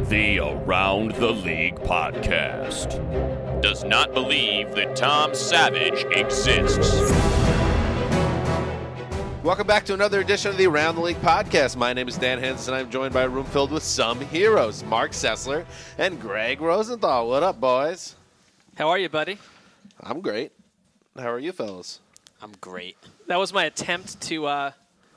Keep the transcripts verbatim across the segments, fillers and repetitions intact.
The Around the League podcast does not believe that Tom Savage exists. Welcome back to another edition of the Around the League podcast. My name is Dan Hansen, and I'm joined by a room filled with some heroes, Mark Sessler and Greg Rosenthal. What up, boys? How are you, buddy? I'm great. How are you, fellas? I'm great. That was my attempt to uh,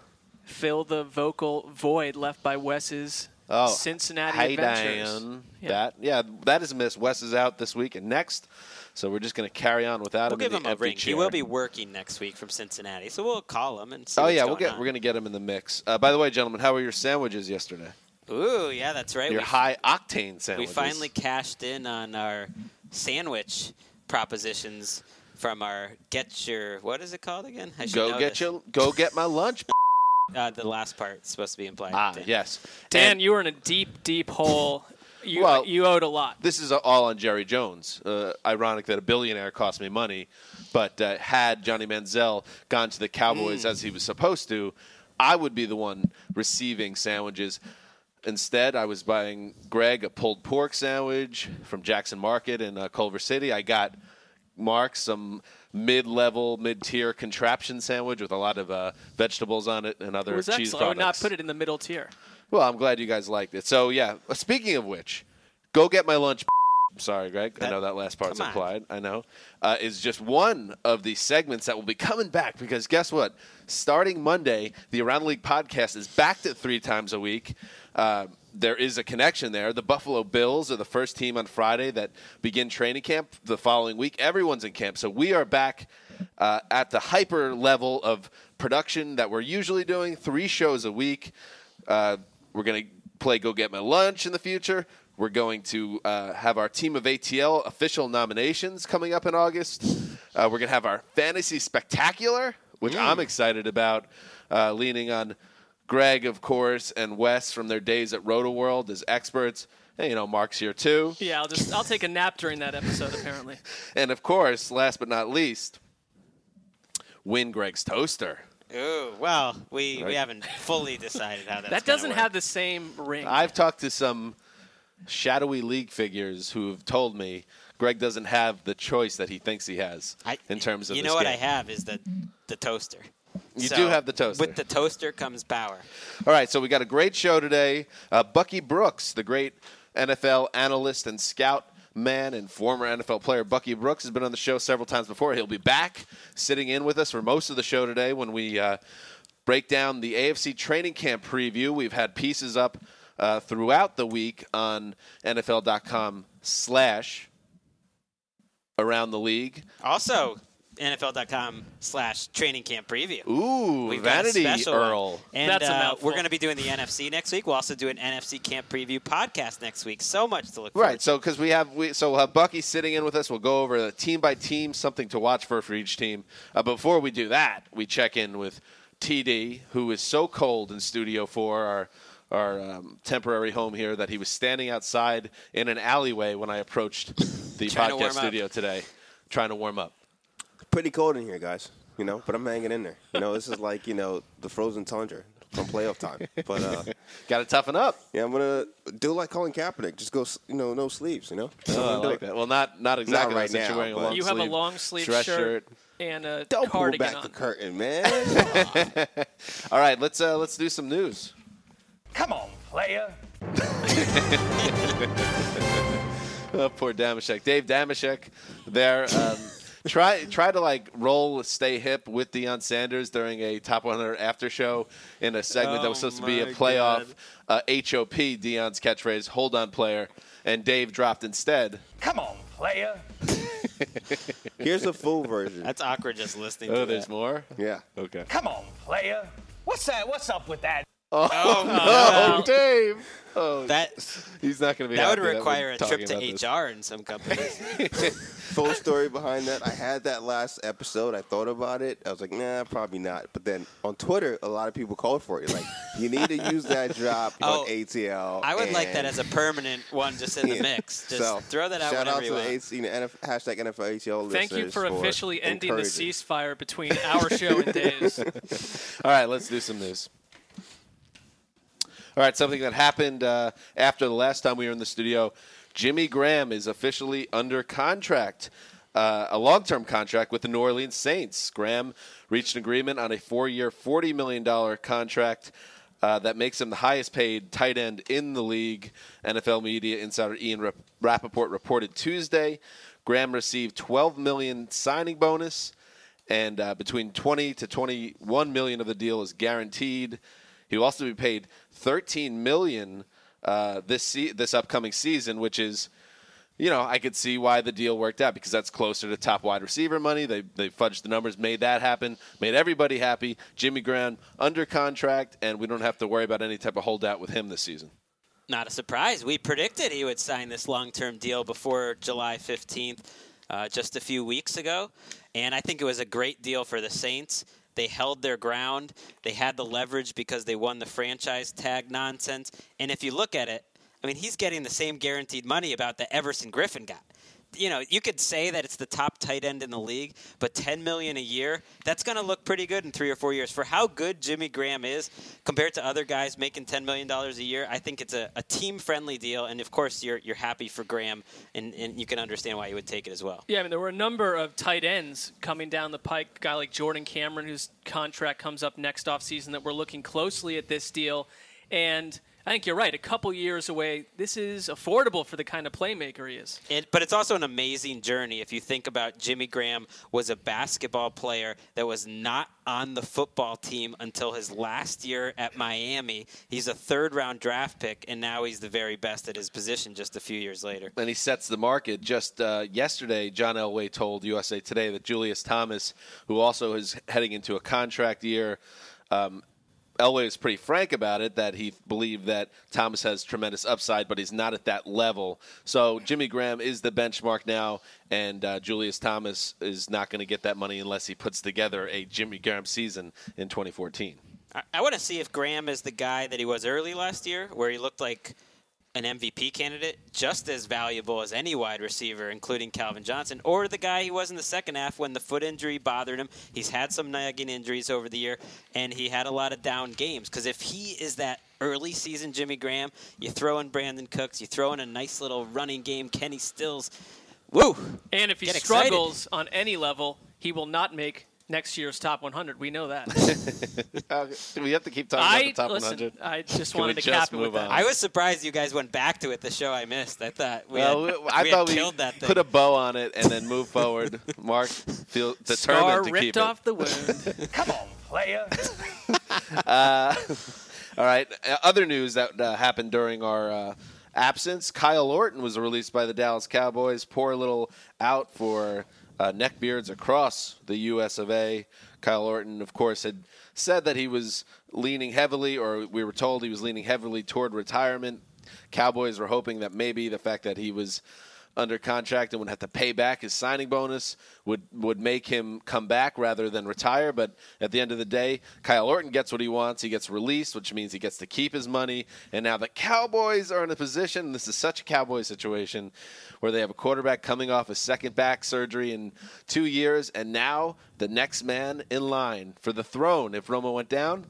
fill the vocal void left by Wes's Oh, Cincinnati hey, Adventures. Diane. Yeah. That, yeah, that is a miss. Wes is out this week and next, so we're just going to carry on without We'll him. give in him the a empty ring. chair. He will be working next week from Cincinnati, so we'll call him and see Oh what's yeah, going we'll get on. we're going to get him in the mix. Uh, by the way, gentlemen, how were your sandwiches yesterday? Ooh, yeah, that's right. Your we, high octane we sandwiches. finally cashed in on our sandwich propositions from our get your what is it called again? I should go know get this. your go get my lunch. Uh, the last part is supposed to be implied. ah, Dan. yes. Dan, And you were in a deep, deep hole. You, Well- you owed a lot. this is all on Jerry Jones. Uh, ironic that a billionaire cost me money, but uh, had Johnny Manziel gone to the Cowboys Mm. as he was supposed to, I would be the one receiving sandwiches. Instead, I was buying Greg a pulled pork sandwich from Jackson Market in uh, Culver City. I got Mark some mid-level, mid-tier contraption sandwich with a lot of uh, vegetables on it and other It was cheese excellent. I would not products. put it in the middle tier. Well, I'm glad you guys liked it. So, yeah, speaking of which, go get my lunch. I'm sorry, Greg. I That- know that last part's come on. implied. I know. Uh, is just one of the segments that will be coming back because guess what? Starting Monday, the Around the League podcast is back to three times a week. Uh, there is a connection there. The Buffalo Bills are the first team on Friday that begin training camp the following week. Everyone's in camp. So we are back uh, at the hyper level of production that we're usually doing, three shows a week. Uh, we're going to play Go Get My Lunch in the future. We're going to uh, have our Team of A T L official nominations coming up in August. Uh, we're going to have our Fantasy Spectacular, which I'm excited about, uh, leaning on Greg, of course, and Wes from their days at RotoWorld as experts. And, you know, Mark's here too. Yeah, I'll just I'll take a nap during that episode. Apparently, And, of course, last but not least, win Greg's toaster. Ooh, well, we, Right. we haven't fully decided how that's that gonna doesn't work. have the same ring. I've talked to some shadowy league figures who have told me Greg doesn't have the choice that he thinks he has I, in terms of you this know what game. I have is the the toaster. You So, do have the toaster. With the toaster comes power. All right, so we got a great show today. Uh, Bucky Brooks, the great N F L analyst and scout man and former N F L player Bucky Brooks, has been on the show several times before. He'll be back sitting in with us for most of the show today when we uh, break down the A F C training camp preview. We've had pieces up uh, throughout the week on N F L dot com slash around the league. Also, N F L dot com slash training camp preview. Ooh, We've got a Vanity special Earl. one. And That's a uh, mouthful. we're going to be doing the N F C next week. We'll also do an N F C camp preview podcast next week. So much to look forward Right, so because we have we so we'll have Bucky sitting in with us. We'll go over the team by team, something to watch for for each team. Uh, before we do that, we check in with T D, who is so cold in Studio Four, our our um, temporary home here, that he was standing outside in an alleyway when I approached the Trying to warm podcast up. studio today, trying to warm up. Pretty cold in here, guys. You know, but I'm hanging in there. You know, this is like, you know, the frozen tundra from playoff time. But uh, Got to toughen up. yeah, I'm gonna do like Colin Kaepernick. Just go, s- you know, no sleeves. You know. Oh, I like that. Well, not not exactly right since now, you're wearing a but- long you have a sleeve long sleeve dress shirt, shirt. and a Don't pull cardigan back on. the curtain, man. All right, let's uh, let's do some news. Come on, player. Oh, poor Damashek. Dave Damashek there. Um, try try to like roll Stay Hip with Deion Sanders during a Top one hundred after show in a segment that was Oh, supposed to be a my playoff uh, H O P, Deion's catchphrase, hold on player, and Dave dropped instead. Come on, player. Here's the full version. That's awkward just listening Oh, to there's that. more? Yeah. Okay. Come on, player. What's that? What's up with that? Oh, Oh, no. Dave! Oh, That, he's not going to be that would happy require we're a talking trip to about this. H R in some companies. Full story behind that. I had that last episode. I thought about it. I was like, nah, probably not. But then on Twitter, a lot of people called for it. Like, you need to use that drop Oh, on A T L. I would like that and- as a permanent one just in the Yeah. mix. Just So, throw that out shout whenever out you to want. the A T, you know, N F, hashtag N F L A T L Thank you listeners for officially ending the encouraging. ceasefire between our show and Dave's. All right, let's do some news. All right, something that happened uh, after the last time we were in the studio. Jimmy Graham is officially under contract, uh, a long-term contract with the New Orleans Saints. Graham reached an agreement on a four-year, forty million dollars contract uh, that makes him the highest-paid tight end in the league. N F L media insider Ian Rappaport reported Tuesday. Graham received twelve million dollars signing bonus, and uh, between twenty to twenty-one million dollars of the deal is guaranteed. He will also be paid thirteen million dollars uh, this se- this upcoming season, which is, you know, I could see why the deal worked out because that's closer to top wide receiver money. They they fudged the numbers, made that happen, made everybody happy. Jimmy Graham under contract, and we don't have to worry about any type of holdout with him this season. Not a surprise. We predicted he would sign this long-term deal before July fifteenth, uh, just a few weeks ago, and I think it was a great deal for the Saints. They held their ground. They had the leverage because they won the franchise tag nonsense. And if you look at it, I mean, he's getting the same guaranteed money about that Everson Griffin got. You know, you could say that it's the top tight end in the league, but ten million dollars a year, that's going to look pretty good in three or four years. For how good Jimmy Graham is compared to other guys making ten million dollars a year, I think it's a, a team-friendly deal. And, of course, you're you're happy for Graham, and, and you can understand why you would take it as well. Yeah, I mean, there were a number of tight ends coming down the pike. A guy like Jordan Cameron, whose contract comes up next offseason, that we're looking closely at this deal. And I think you're right. A couple years away, this is affordable for the kind of playmaker he is. It, but it's also an amazing journey. If you think about Jimmy Graham was a basketball player that was not on the football team until his last year at Miami. He's a third-round draft pick, and now he's the very best at his position just a few years later. And he sets the market. Just uh, yesterday, John Elway told U S A Today that Julius Thomas, who also is heading into a contract year, um, Elway was pretty frank about it, that he believed that Thomas has tremendous upside, but he's not at that level. So Jimmy Graham is the benchmark now, and uh, Julius Thomas is not going to get that money unless he puts together a Jimmy Graham season in twenty fourteen. I, I want to see if Graham is the guy that he was early last year, where he looked like an M V P candidate, just as valuable as any wide receiver, including Calvin Johnson, or the guy he was in the second half when the foot injury bothered him. He's had some nagging injuries over the year, and he had a lot of down games. Because if he is that early season Jimmy Graham, you throw in Brandon Cooks, you throw in a nice little running game, Kenny Stills, woo! And if he Get struggles excited. on any level, he will not make next year's top one hundred. We know that. uh, we have to keep talking I, about the top listen, one hundred. I just Can wanted we to just cap it with move that. on? I was surprised you guys went back to it, the show I missed. I thought we well, had, we, I we thought had we killed that thing. put a bow on it and then move forward. Mark feel determined Scar to ripped keep off it. the wound. Come on, player. uh, all right. Uh, other news that uh, happened during our uh, absence: Kyle Orton was released by the Dallas Cowboys. Poor little out for uh, neckbeards across the U S of A. Kyle Orton, of course, had said that he was leaning heavily, or we were told he was leaning heavily toward retirement. Cowboys were hoping that maybe the fact that he was under contract and would have to pay back his signing bonus would, would make him come back rather than retire. But at the end of the day, Kyle Orton gets what he wants. He gets released, which means he gets to keep his money. And now the Cowboys are in a position, and this is such a Cowboy situation, where they have a quarterback coming off a second back surgery in two years, and now the next man in line for the throne, if Romo went down,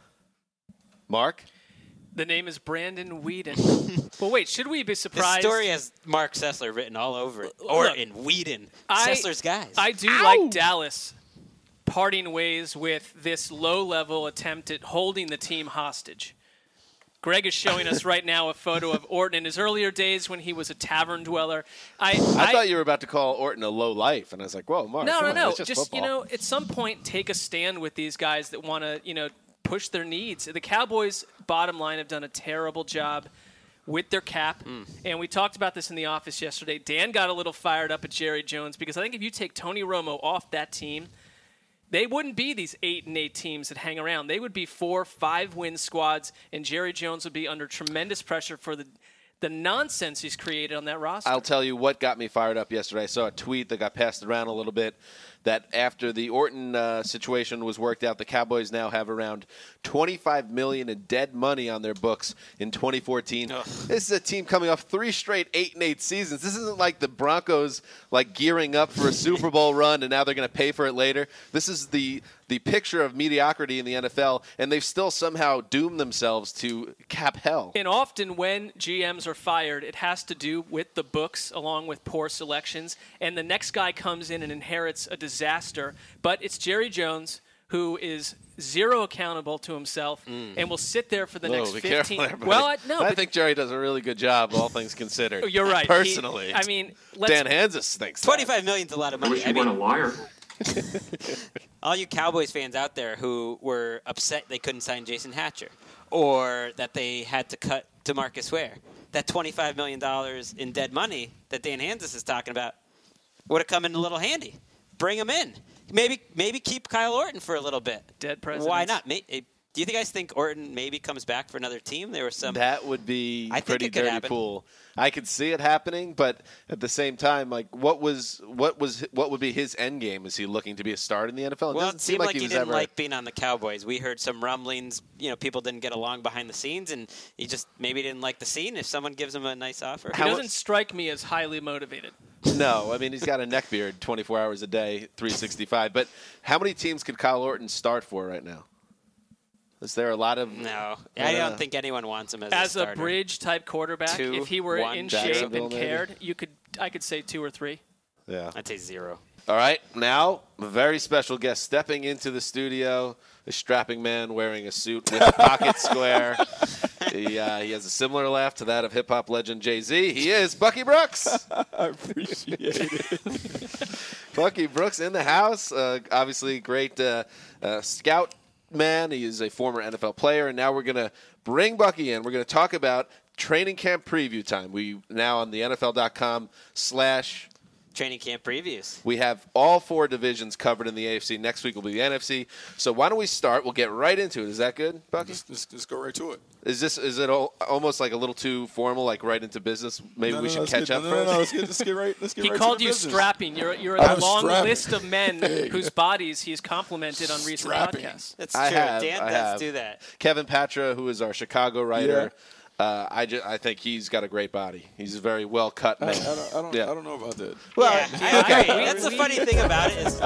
Mark? The name is Brandon Whedon. Well, wait, should we be This surprised? story has Mark Sessler written all over it. Look, Orton, Whedon, I- Sessler's guys. I do Ow! like Dallas parting ways with this low-level attempt at holding the team hostage. Greg is showing us right now a photo of Orton in his earlier days when he was a tavern dweller. I, I, thought you were about to call Orton a low life, and I was like, whoa, Mark, No, come no, on, no. it's just, Just, you football. know, at some point, take a stand with these guys that want to, you know, push their needs. The Cowboys, bottom line, have done a terrible job with their cap. Mm. And we talked about this in the office yesterday. Dan got a little fired up at Jerry Jones because I think if you take Tony Romo off that team, they wouldn't be these eight and eight teams that hang around. They would be four, five-win squads, and Jerry Jones would be under tremendous pressure for the the nonsense he's created on that roster. I'll tell you what got me fired up yesterday. I saw a tweet that got passed around a little bit that after the Orton uh, situation was worked out, the Cowboys now have around twenty-five million dollars in dead money on their books in twenty fourteen. Ugh. This is a team coming off three straight eight and eight seasons. This isn't like the Broncos like gearing up for a Super Bowl run and now they're going to pay for it later. This is the the picture of mediocrity in the N F L, and they've still somehow doomed themselves to cap hell. And often when G Ms are fired, it has to do with the books along with poor selections, and the next guy comes in and inherits a disaster. But it's Jerry Jones, who is zero accountable to himself mm. and will sit there for the Whoa, next be fifteen. Careful there, well, I, no, I but, think Jerry does a really good job, all things considered. You're right. Personally, he, I mean, let's, Dan Hanzus thinks twenty-five million is a lot of money. I wish you I mean, weren't a liar. all you Cowboys fans out there who were upset they couldn't sign Jason Hatcher or that they had to cut DeMarcus Ware, that twenty-five million dollars in dead money that Dan Hanzus is talking about would have come in a little handy. Bring him in. Maybe maybe keep Kyle Orton for a little bit. Dead presidents. Why not? May, do you guys think Orton maybe comes back for another team? There was some. That would be I think pretty it could dirty happen. pool. I could see it happening, but at the same time, like, what was what was what would be his end game? Is he looking to be a starter in the N F L? It Well, doesn't it seem seemed like, like he he was didn't ever. like being on the Cowboys. We heard some rumblings. You know, people didn't get along behind the scenes, and he just maybe didn't like the scene. If someone gives him a nice offer, He doesn't strike me as highly motivated. No, I mean he's got a neck beard, twenty-four hours a day, three sixty-five. But how many teams could Kyle Orton start for right now? Is there a lot of no? uh, I don't think anyone wants him as, As a a starter. bridge type quarterback, Two, if he were one, in Jacksonville, shape and maybe? cared, you could I could say two or three. Yeah. I'd say zero. All right, now a very special guest stepping into the studio, a strapping man wearing a suit with a pocket square. He, uh, he has a similar laugh to that of hip-hop legend Jay-Z. He is Bucky Brooks. I appreciate it. Bucky Brooks in the house. Uh, obviously, great uh, uh, scout man. He is a former N F L player, and now we're going to bring Bucky in. We're going to talk about training camp preview time. We now on the N F L dot com slash Training camp previews. We have all four divisions covered in the A F C. Next week will be the N F C. So why don't we start? We'll get right into it. Is that good, Bucky? Let's, let's, let's go right to it. Is this is it all, almost like a little too formal, like right into business? Maybe No, we no, should let's catch get, up no, first. No, no, let's get, let's get right. Let's get He right called to the you business. strapping. You're you're in a I'm long strapping. list of men Hey. whose bodies he's complimented on recent Strapping. podcasts. That's I true. have, Dan I does have. do that. Kevin Patra, who is our Chicago writer, uh, I, ju- I think he's got a great body. He's a very well cut I, man. I, don't, I, don't, Yeah. I don't know about that. Well, yeah, yeah, I okay. agree. That's the funny thing about it is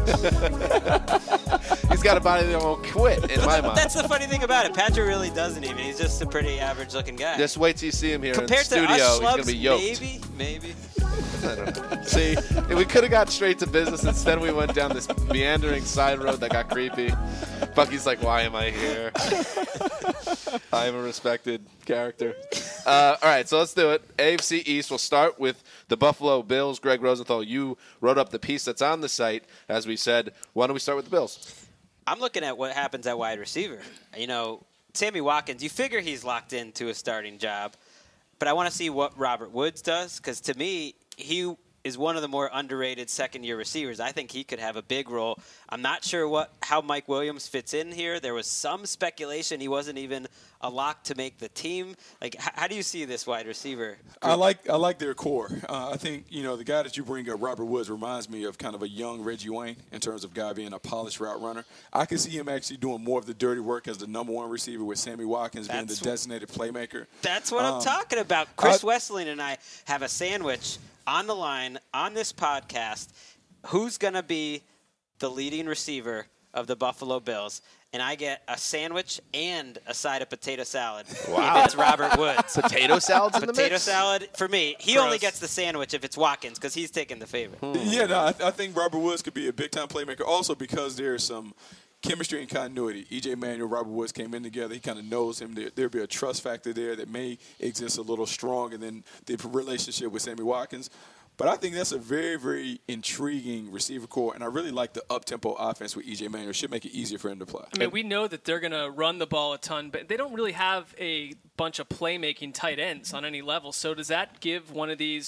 he's got a body that won't quit, in my mind. that's the funny thing about it. Patrick really doesn't even. He's just a pretty average looking guy. Just wait till you see him here Compared in the to studio. us He's going schlubs, to be yoked. maybe, maybe. I don't know. See, we could have got straight to business. Instead, we went down this meandering side road that got creepy. Bucky's like, why am I here? I am a respected character. Uh, all right, so let's do it. A F C East, we'll start with the Buffalo Bills. Greg Rosenthal, you wrote up the piece that's on the site. As we said, why don't we start with the Bills? I'm looking at what happens at wide receiver. You know, Sammy Watkins, you figure he's locked into a starting job, but I want to see what Robert Woods does because to me, he is one of the more underrated second-year receivers. I think he could have a big role. I'm not sure what how Mike Williams fits in here. There was some speculation he wasn't even a lock to make the team. Like, h- how do you see this wide receiver? I like I like their core. Uh, I think, you know, the guy that you bring up, Robert Woods, reminds me of kind of a young Reggie Wayne in terms of guy being a polished route runner. I can see him actually doing more of the dirty work as the number one receiver with Sammy Watkins being That's- the designated playmaker. That's what Um, I'm talking about. Chris I- Wesseling and I have a sandwich on the line on this podcast. Who's going to be the leading receiver of the Buffalo Bills? And I get a sandwich and a side of potato salad. Wow. If it's Robert Woods. Potato salads in the Potato mix? salad for me. He Gross. only gets the sandwich if it's Watkins because he's taking the favorite. Yeah, no, I, I think Robert Woods could be a big-time playmaker also because there's some chemistry and continuity. E J Manuel, Robert Woods came in together. He kind of knows him. There, there'll be a trust factor there that may exist a little strong, and then the relationship with Sammy Watkins. But I think that's a very, very intriguing receiver core, and I really like the up-tempo offense with E J Manuel. It should make it easier for him to play. I mean, we know that they're going to run the ball a ton, but they don't really have a bunch of playmaking tight ends on any level. So does that give one of these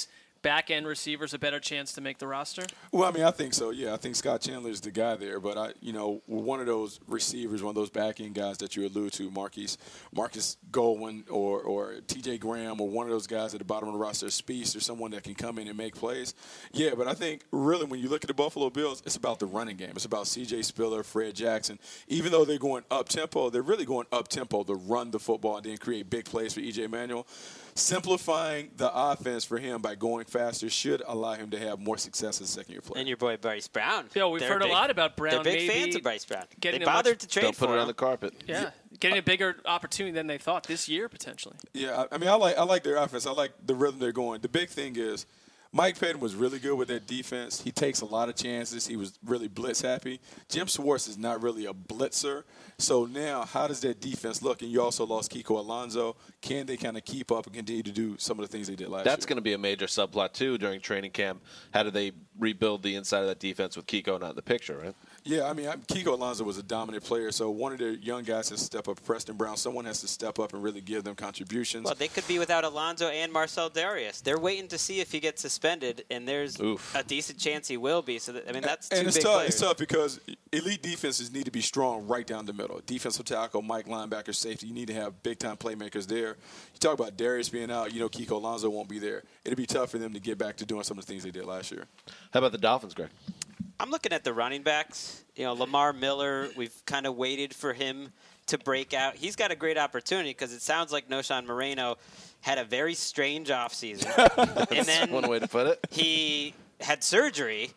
back-end receivers a better chance to make the roster? Well, I mean, I think so. Yeah, I think Scott Chandler is the guy there. But I, you know, one of those receivers, one of those back-end guys that you allude to, Marquise, Marcus Goldwyn or or T J Graham, or one of those guys at the bottom of the roster, Speast, or someone that can come in and make plays. Yeah, but I think really when you look at the Buffalo Bills, it's about the running game. It's about C J Spiller, Fred Jackson. Even though they're going up tempo, they're really going up tempo to run the football and then create big plays for E J Manuel. Simplifying the offense for him by going faster should allow him to have more success as a second-year player. And your boy Bryce Brown. Yeah, we've They're heard big, a lot about Brown. They're big maybe fans of Bryce Brown. They getting a bothered much- to trade Don't put for it on him. the carpet. Yeah, getting a bigger opportunity than they thought this year, potentially. Yeah, I I mean, I like I like their offense. I like the rhythm they're going. The big thing is Mike Patton was really good with that defense. He takes a lot of chances. He was really blitz happy. Jim Schwartz is not really a blitzer. So now, how does that defense look? And you also lost Kiko Alonso. Can they kind of keep up and continue to do some of the things they did last That's year? going to be a major subplot, too, during training camp. How do they rebuild the inside of that defense with Kiko not in the picture, right? Yeah, I mean, I- Kiko Alonso was a dominant player, so one of their young guys has to step up. Preston Brown, someone has to step up and really give them contributions. Well, they could be without Alonso and Marcel Darius. They're waiting to see if he gets suspended, and there's Oof. a decent chance he will be. So, that, I mean, that's two and it's big tough. players. It's tough because elite defenses need to be strong right down the middle. Defensive tackle, Mike linebacker, safety. You need to have big-time playmakers there. You talk about Darius being out. You know Kiko Alonso won't be there. It'll be tough for them to get back to doing some of the things they did last year. How about the Dolphins, Greg? I'm looking at the running backs. You know, Lamar Miller, we've kind of waited for him to break out. He's got a great opportunity because it sounds like Noshan Moreno had a very strange offseason. and then One way to put it. he had surgery.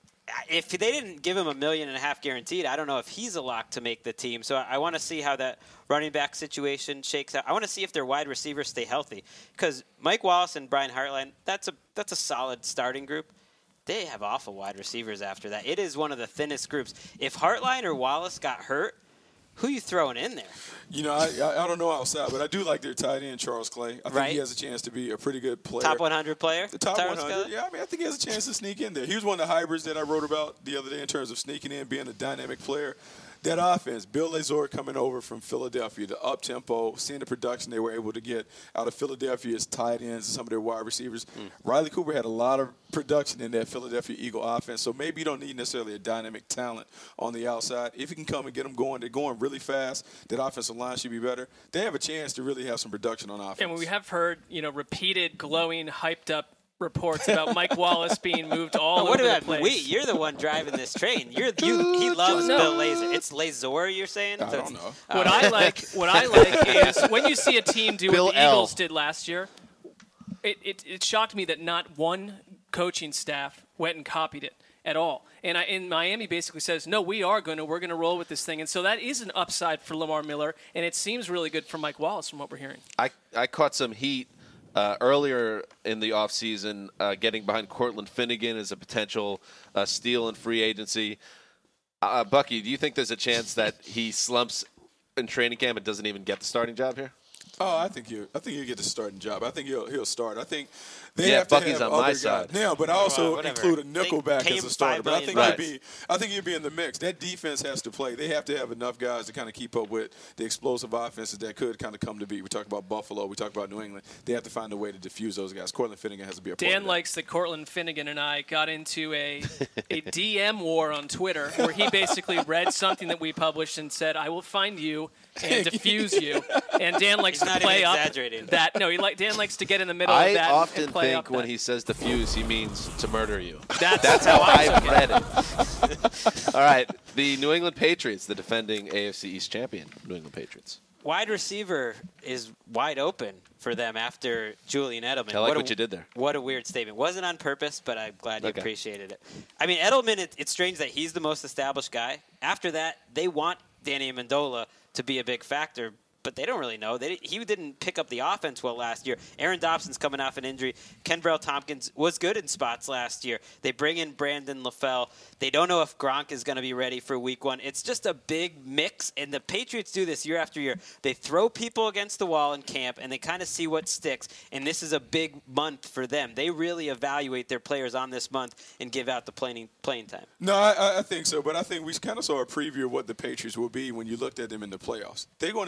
If they didn't give him a million and a half guaranteed, I don't know if he's a lock to make the team. So I, I want to see how that running back situation shakes out. I want to see if their wide receivers stay healthy because Mike Wallace and Brian Hartline, that's a that's a solid starting group. They have awful wide receivers after that. It is one of the thinnest groups. If Hartline or Wallace got hurt, who you throwing in there? You know, I, I I don't know outside, but I do like their tight end, Charles Clay. I think Right. he has a chance to be a pretty good player. Top one hundred player? The top Tyrone one hundred, Scully? yeah. I mean, I think he has a chance to sneak in there. He was one of the hybrids that I wrote about the other day in terms of sneaking in, being a dynamic player. That offense, Bill Lazor coming over from Philadelphia, the up-tempo, seeing the production they were able to get out of Philadelphia's tight ends and some of their wide receivers. Mm. Riley Cooper had a lot of production in that Philadelphia Eagle offense, so maybe you don't need necessarily a dynamic talent on the outside. If you can come and get them going, they're going really fast. That offensive line should be better. They have a chance to really have some production on offense. And we have heard, you know, repeated, glowing, hyped-up reports about Mike Wallace being moved all Oh, over what the about place. we? You're the one driving this train. You're you. He loves No. Bill Lazor. It's Lazor. You're saying? I So don't it's- know. Oh. What I like, what I like is when you see a team do Bill what the L. Eagles did last year. It, it it shocked me that not one coaching staff went and copied it at all. And I, in Miami basically says, no, we are going to, we're going to roll with this thing. And so that is an upside for Lamar Miller, and it seems really good for Mike Wallace from what we're hearing. I, I caught some heat uh, earlier in the offseason uh, getting behind Cortland Finnegan as a potential uh, steal in free agency. Uh, Bucky, do you think there's a chance that he slumps in training camp and doesn't even get the starting job here? Oh, I think you. I think you get the starting job. I think he'll he'll start. I think they Yeah, have to Bucky's have on my other side. guys. Yeah, but I also Well, whatever. include a They nickelback pay as him a starter. five But I million think dollars. he'll be. I think he'll be in the mix. That defense has to play. They have to have enough guys to kind of keep up with the explosive offenses that could kind of come to be. We talked about Buffalo. We talked about New England. They have to find a way to diffuse those guys. Cortland Finnegan has to be a part Dan of that. likes that Cortland Finnegan and I got into a a D M war on Twitter where he basically read something that we published and said, I will find you and diffuse you. And Dan likes He's to not play even up exaggerating. that. No, he like Dan likes to get in the middle I of that often and play think up when that. he says diffuse, he means to murder you. That's, That's how I I've took it. read it. All right, the New England Patriots, the defending A F C East champion, New England Patriots. Wide receiver is wide open for them after Julian Edelman. I like a- what you did there. What a weird statement. Wasn't on purpose, but I'm glad you Okay. appreciated it. I mean, Edelman, it, it's strange that he's the most established guy. After that, they want Danny Amendola to be a big factor, but they don't really know. They, he didn't pick up the offense well last year. Aaron Dobson's coming off an injury. Kenbrell Tompkins was good in spots last year. They bring in Brandon LaFell. They don't know if Gronk is going to be ready for week one. It's just a big mix, and the Patriots do this year after year. They throw people against the wall in camp, and they kind of see what sticks, and this is a big month for them. They really evaluate their players on this month and give out the playing, playing time. No, I, I think so, but I think we kind of saw a preview of what the Patriots will be when you looked at them in the playoffs. They're going to get back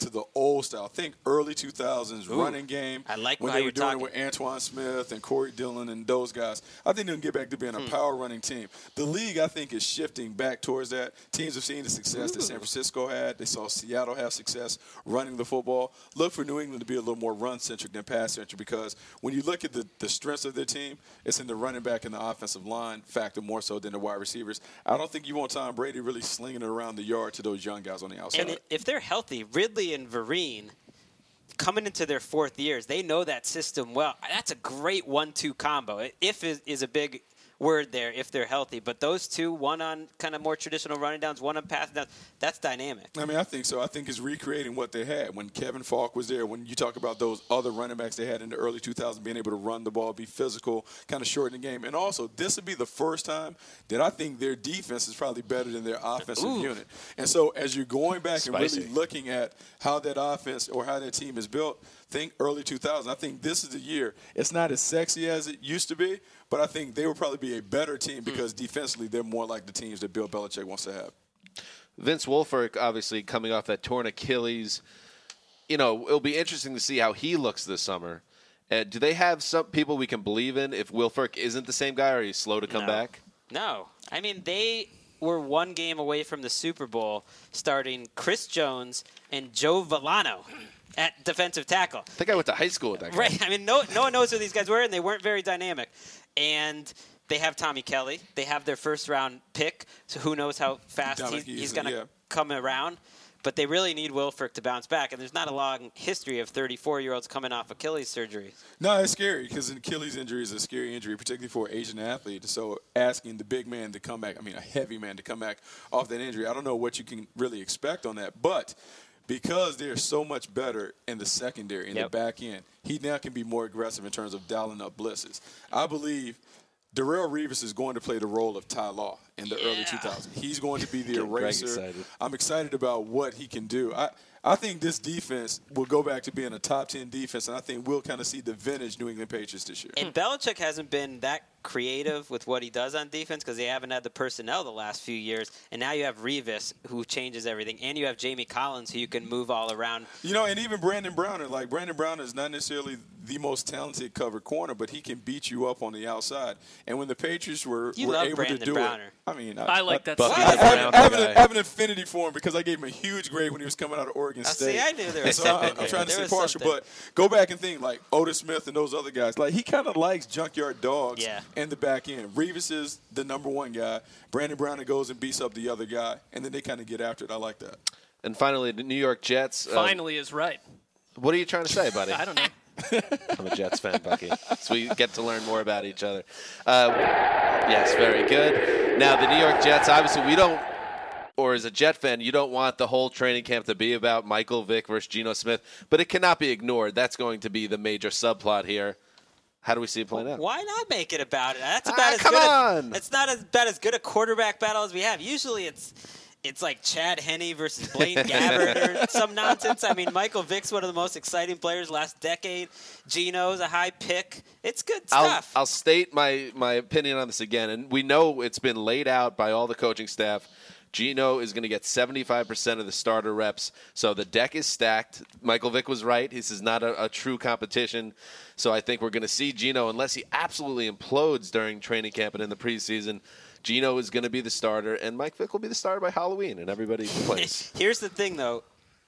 to the old style. Think early two thousands Ooh, running game. I like when how they were you're doing talking. it with Antoine Smith and Corey Dillon and those guys. I think they'll get back to being a Hmm. power running team. The league, I think, is shifting back towards that. Teams have seen the success that San Francisco had. They saw Seattle have success running the football. Look for New England to be a little more run-centric than pass-centric because when you look at the, the strengths of their team, it's in the running back and the offensive line factor more so than the wide receivers. I don't think you want Tom Brady really slinging it around the yard to those young guys on the outside. And i- if they're healthy, Ridley and Vereen, coming into their fourth years, they know that system well. That's a great one two combo. If is, is a big word there, if they're healthy. But those two, one on kind of more traditional running downs, one on passing downs, that's dynamic. I mean, I think so. I think it's recreating what they had when Kevin Falk was there. When you talk about those other running backs they had in the early two thousands, being able to run the ball, be physical, kind of shorten the game. And also, this would be the first time that I think their defense is probably better than their offensive Ooh. unit. And so as you're going back Spicy. and really looking at how that offense or how that team is built, think early two thousands. I think this is the year. It's not as sexy as it used to be, but I think they will probably be a better team because defensively they're more like the teams that Bill Belichick wants to have. Vince Wilfork, obviously coming off that torn Achilles. You know, it'll be interesting to see how he looks this summer. Uh, do they have some people we can believe in if Wilfork isn't the same guy or he's slow to come No. back? No. I mean, they were one game away from the Super Bowl starting Chris Jones and Joe Villano at defensive tackle. I think I went to high school with that guy. Right. I mean, no, no one knows who these guys were, and they weren't very dynamic. And they have Tommy Kelly. They have their first-round pick, so who knows how fast Dominic he's, he's Easley, going to yeah. come around. But they really need Wilfork to bounce back, and there's not a long history of thirty-four-year-olds coming off Achilles surgery. No, it's scary because an Achilles injury is a scary injury, particularly for an Asian athlete. So asking the big man to come back, I mean a heavy man to come back off that injury, I don't know what you can really expect on that. But because they're so much better in the secondary, in Yep. the back end, he now can be more aggressive in terms of dialing up blitzes. I believe Darrelle Revis is going to play the role of Ty Law in the early Yeah. two thousands. He's going to be the Getting Greg eraser. excited. I'm excited about what he can do. I, I think this defense will go back to being a top ten defense, and I think we'll kind of see the vintage New England Patriots this year. And Belichick hasn't been that creative with what he does on defense because they haven't had the personnel the last few years. And now you have Revis, who changes everything, and you have Jamie Collins, who you can move all around. You know, and even Brandon Browner, like Brandon Browner is not necessarily the most talented cover corner, but he can beat you up on the outside. And when the Patriots were, You were love able Brandon to do Browner. it, I mean, I like that Bucky stuff. the I, I, Brown I, have an, guy. I have an affinity for him because I gave him a huge grade when he was coming out of Oregon Oh, State. see, I knew there was so I, something I'm there. trying to There stay was partial, something. but go back and think like Otis Smith and those other guys. Like he kind of likes junkyard dogs Yeah. in the back end. Revis is the number one guy. Brandon Browner goes and beats up the other guy, and then they kind of get after it. I like that. And finally, the New York Jets. uh, Finally is right. what are you trying to say, buddy? I don't know. I'm a Jets fan, Bucky. So we get to learn more about each other. Uh, yes, very good. Now, the New York Jets, obviously, we don't, or as a Jet fan, you don't want the whole training camp to be about Michael Vick versus Geno Smith, but it cannot be ignored. That's going to be the major subplot here. How do we see it playing out? Why not make it about it? That's Ah, about as come good. on. A, it's not as about as good a quarterback battle as we have. Usually, it's it's like Chad Henne versus Blaine Gabbert or some nonsense. I mean, Michael Vick's one of the most exciting players last decade. Geno's a high pick. It's good I'll, stuff. I'll state my, my opinion on this again, and we know it's been laid out by all the coaching staff. Geno is going to get seventy-five percent of the starter reps, so the deck is stacked. Michael Vick was right. This is not a, a true competition, so I think we're going to see Geno, unless he absolutely implodes during training camp and in the preseason, Geno is going to be the starter, and Mike Vick will be the starter by Halloween, and everybody plays. Here's the thing, though.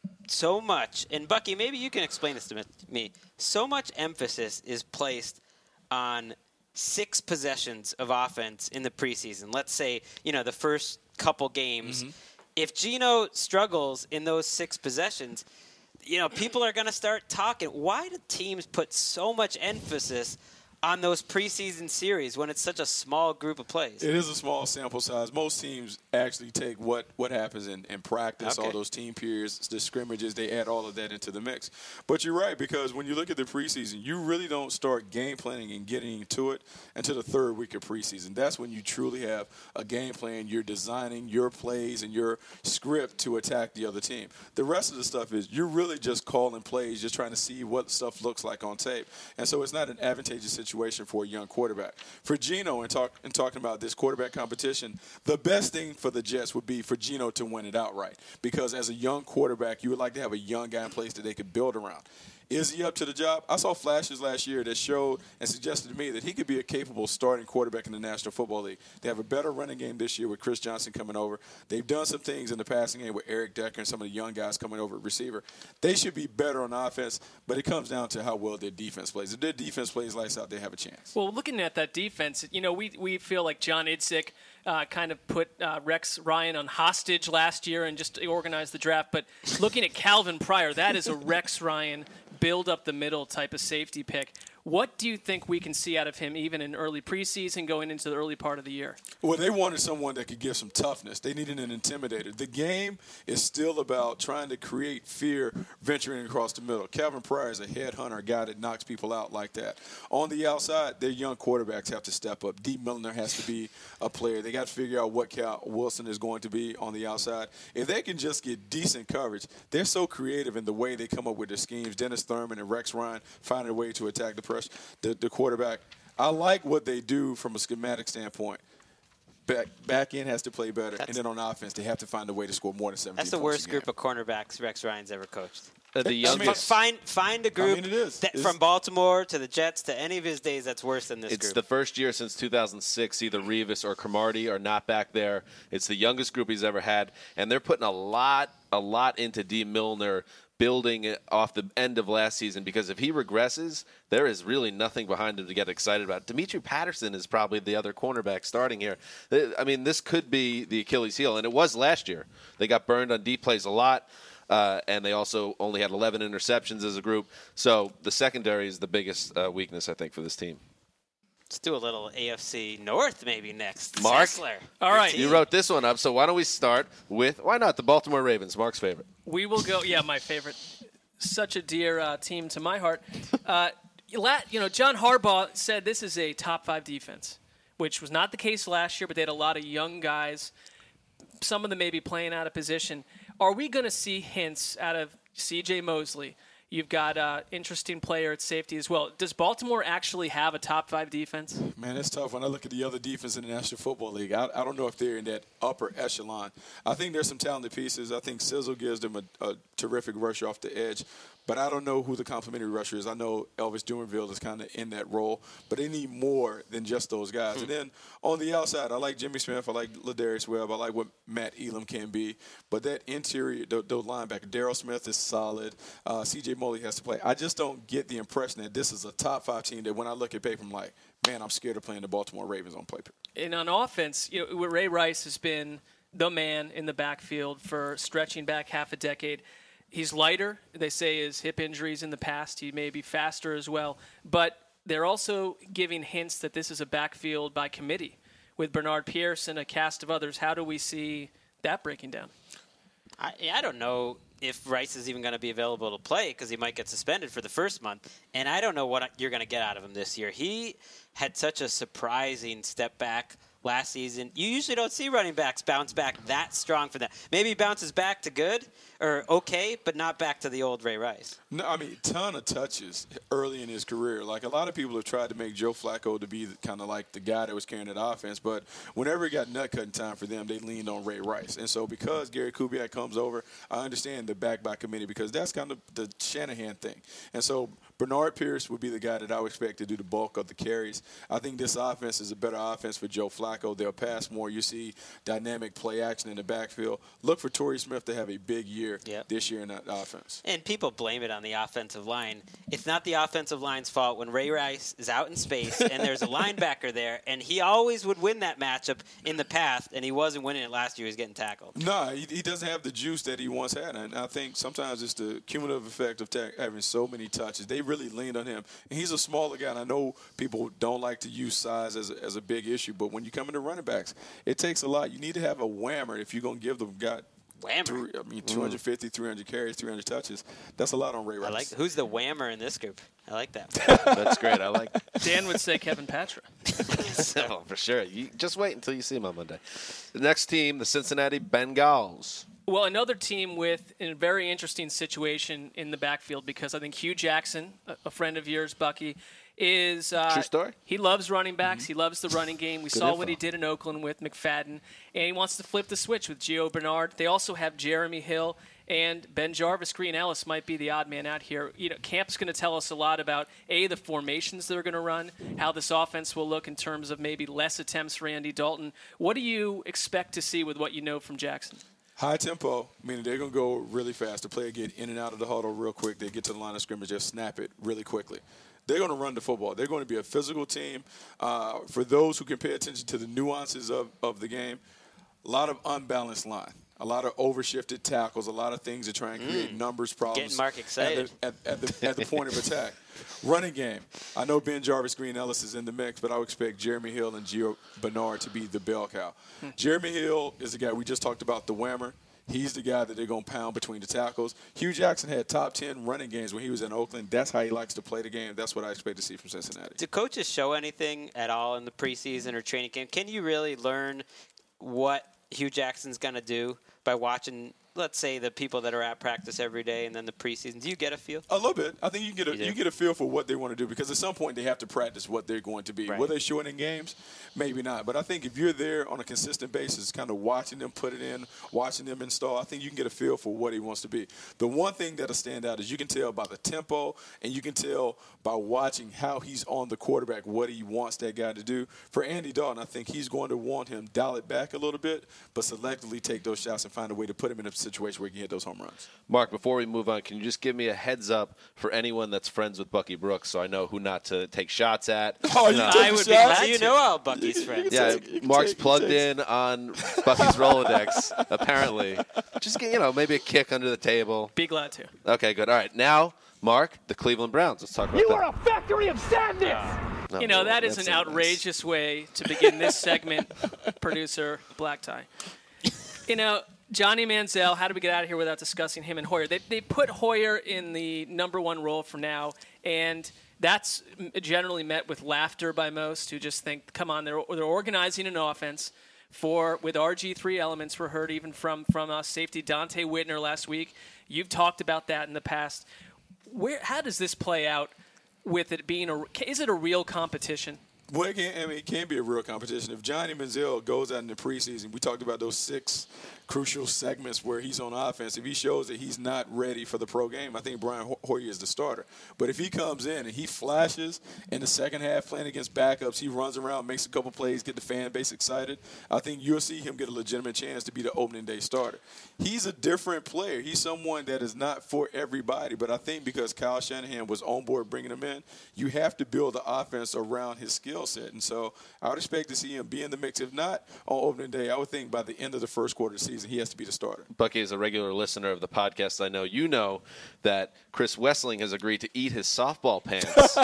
So much, and Bucky, maybe you can explain this to me. So much emphasis is placed on six possessions of offense in the preseason. Let's say, you know, the first couple games. Mm-hmm. If Geno struggles in those six possessions, you know, people are going to start talking. Why do teams put so much emphasis on those preseason series when it's such a small group of plays? It is a small sample size. Most teams actually take what, what happens in, in practice, Okay. all those team periods, the scrimmages, they add all of that into the mix. But you're right, because when you look at the preseason, you really don't start game planning and getting into it until the third week of preseason. That's when you truly have a game plan. You're designing your plays and your script to attack the other team. The rest of the stuff is you're really just calling plays, just trying to see what stuff looks like on tape. And so it's not an advantageous situation situation for a young quarterback. For Geno, and, talk, and talking about this quarterback competition, the best thing for the Jets would be for Geno to win it outright. Because as a young quarterback, you would like to have a young guy in place that they could build around. Is he up to the job? I saw flashes last year that showed and suggested to me that he could be a capable starting quarterback in the National Football League. They have a better running game this year with Chris Johnson coming over. They've done some things in the passing game with Eric Decker and some of the young guys coming over at receiver. They should be better on offense, but it comes down to how well their defense plays. If their defense plays lights out, they have a chance. Well, looking at that defense, you know, we we feel like John Idzik uh, kind of put uh, Rex Ryan on hostage last year and just organized the draft. But looking at Calvin Pryor, that is a Rex Ryan build up the middle type of safety pick. What do you think we can see out of him even in early preseason going into the early part of the year? Well, they wanted someone that could give some toughness. They needed an intimidator. The game is still about trying to create fear venturing across the middle. Calvin Pryor is a headhunter, a guy that knocks people out like that. On the outside, their young quarterbacks have to step up. Dee Milliner has to be a player. They got to figure out what Cal Wilson is going to be on the outside. If they can just get decent coverage, they're so creative in the way they come up with their schemes. Dennis Thurman and Rex Ryan finding a way to attack the pressure. The, the quarterback. I like what they do from a schematic standpoint. Back back end has to play better, That's, and then on offense they have to find a way to score more than seventeen. That's the points worst a group game. of cornerbacks Rex Ryan's ever coached. Uh, the I mean, youngest. Find find a group I mean, it is. that, It's- from Baltimore to the Jets to any of his days that's worse than this It's group. the first year since two thousand six either Revis or Cromartie are not back there. It's the youngest group he's ever had, and they're putting a lot, a lot into Dee Milliner, building it off the end of last season, because if he regresses, there is really nothing behind him to get excited about. Demetri Patterson is probably the other cornerback starting here. I mean, this could be the Achilles heel, and it was last year. They got burned on deep plays a lot, uh, and they also only had eleven interceptions as a group. So the secondary is the biggest uh, weakness, I think, for this team. Let's do a little A F C North maybe next. Mark? Sessler, All your right. team. You wrote this one up, so why don't we start with, why not, the Baltimore Ravens, Mark's favorite. We will go. Yeah, my favorite. Such a dear uh, team to my heart. Uh, you know, John Harbaugh said this is a top five defense, which was not the case last year, but they had a lot of young guys. Some of them may be playing out of position. Are we going to see hints out of C J Mosley? You've got an uh, interesting player at safety as well. Does Baltimore actually have a top five defense? Man, it's tough. When I look at the other defense in the National Football League, I, I don't know if they're in that upper echelon. I think there's some talented pieces. I think Sizzle gives them a, a terrific rusher off the edge. But I don't know who the complimentary rusher is. I know Elvis Dumerville is kind of in that role, but they need more than just those guys. Hmm. And then on the outside, I like Jimmy Smith. I like Ladarius Webb. I like what Matt Elam can be. But that interior, those, those linebackers, Darryl Smith is solid. Uh, C J Mosley has to play. I just don't get the impression that this is a top five team that when I look at paper, I'm like, man, I'm scared of playing the Baltimore Ravens on paper. And on offense, you know, Ray Rice has been the man in the backfield for stretching back half a decade. He's lighter. They say his hip injuries in the past. He may be faster as well. But they're also giving hints that this is a backfield by committee with Bernard Pierce and a cast of others. How do we see that breaking down? I, I don't know if Rice is even going to be available to play because he might get suspended for the first month. And I don't know what you're going to get out of him this year. He had such a surprising step back last season. You usually don't see running backs bounce back that strong for that. Maybe he bounces back to good or okay, but not back to the old Ray Rice. No, I mean, ton of touches early in his career. Like, a lot of people have tried to make Joe Flacco to be kind of like the guy that was carrying that offense, but whenever it got nut-cutting time for them, they leaned on Ray Rice. And so because Gary Kubiak comes over, I understand the back by committee because that's kind of the Shanahan thing. And so Bernard Pierce would be the guy that I would expect to do the bulk of the carries. I think this offense is a better offense for Joe Flacco. They'll pass more. You see dynamic play action in the backfield. Look for Torrey Smith to have a big year Yep. this year in that offense. And people blame it on the offensive line. It's not the offensive line's fault when Ray Rice is out in space and there's a linebacker there, and he always would win that matchup in the past, and he wasn't winning it last year. He was getting tackled. No, he, he doesn't have the juice that he once had, and I think sometimes it's the cumulative effect of ta- having so many touches. They really leaned on him, and he's a smaller guy, and I know people don't like to use size as a, as a big issue, but when you come into running backs, it takes a lot. You need to have a whammer if you're going to give them guy Whammer. Three, I mean, two fifty, three hundred carries, three hundred touches. That's a lot on Ray Rice. I like who's the whammer in this group? I like that. That's great. I like Dan would say Kevin Patra. Oh, for sure. You just wait until you see him on Monday. The next team, the Cincinnati Bengals. Well, another team with a very interesting situation in the backfield because I think Hugh Jackson, a friend of yours, Bucky, is uh, True story? he loves running backs. He loves the running game. We Good saw info. what he did in Oakland with McFadden, and he wants to flip the switch with Gio Bernard. They also have Jeremy Hill and Ben Jarvis. Green Ellis might be the odd man out here. You know, Camp's going to tell us a lot about, A, the formations they're going to run, how this offense will look in terms of maybe less attempts for Andy Dalton. What do you expect to see with what you know from Jackson? High tempo, meaning they're going to go really fast. The player get in and out of the huddle real quick. They get to the line of scrimmage, just snap it really quickly. They're going to run the football. They're going to be a physical team. Uh, for those who can pay attention to the nuances of, of the game, a lot of unbalanced line, a lot of overshifted tackles, a lot of things to try and create Mm. numbers problems. Getting Mark excited. At the, at, at the, at the point of attack. Running game. I know Ben Jarvis, Green Ellis is in the mix, but I would expect Jeremy Hill and Gio Bernard to be the bell cow. Hmm. Jeremy Hill is the guy we just talked about, the whammer. He's the guy that they're going to pound between the tackles. Hugh Jackson had top ten running games when he was in Oakland. That's how he likes to play the game. That's what I expect to see from Cincinnati. Do coaches show anything at all in the preseason or training camp? Can you really learn what Hugh Jackson's going to do by watching, let's say, the people that are at practice every day and then the preseason? Do you get a feel? A little bit. I think you get a You do? you get a feel for what they want to do because at some point they have to practice what they're going to be. Right. Will they show it in games? Maybe not. But I think if you're there on a consistent basis, kind of watching them put it in, watching them install, I think you can get a feel for what he wants to be. The one thing that'll stand out is you can tell by the tempo and you can tell by watching how he's on the quarterback what he wants that guy to do. For Andy Dalton, I think he's going to want him dial it back a little bit, but selectively take those shots and find a way to put him in a situation where he can hit those home runs. Mark, before we move on, can you just give me a heads up for anyone that's friends with Bucky Brooks so I know who not to take shots at? Oh, you know. took I the would be shots? glad you know all Bucky's friends. Yeah, You can Mark's take- plugged take- in on Bucky's Rolodex, apparently. Just, get, you know, maybe a kick under the table. Be glad to. Okay, good. All right, now, Mark, the Cleveland Browns. Let's talk about You that. are a factory of sadness! No, You know, well, that is that's an not nice. outrageous way to begin this segment, producer Black Tie. You know, Johnny Manziel, how do we get out of here without discussing him and Hoyer? They, they put Hoyer in the number one role for now, and that's generally met with laughter by most who just think, come on, they're, they're organizing an offense for with R G three elements. We're heard even from, from uh, safety Dante Whitner last week. You've talked about that in the past. Where, how does this play out with it being a – is it a real competition? Well, it can, I mean, it can be a real competition. If Johnny Manziel goes out in the preseason, we talked about those six crucial segments where he's on offense. If he shows that he's not ready for the pro game, I think Brian Ho- Hoyer is the starter. But if he comes in and he flashes in the second half playing against backups, he runs around, makes a couple plays, get the fan base excited, I think you'll see him get a legitimate chance to be the opening day starter. He's a different player. He's someone that is not for everybody. But I think because Kyle Shanahan was on board bringing him in, you have to build the offense around his skill set. And so I would expect to see him be in the mix. If not on opening day, I would think by the end of the first quarter of the season, he has to be the starter. Bucky is a regular listener of the podcast. I know you know that Chris Wessling has agreed to eat his softball pants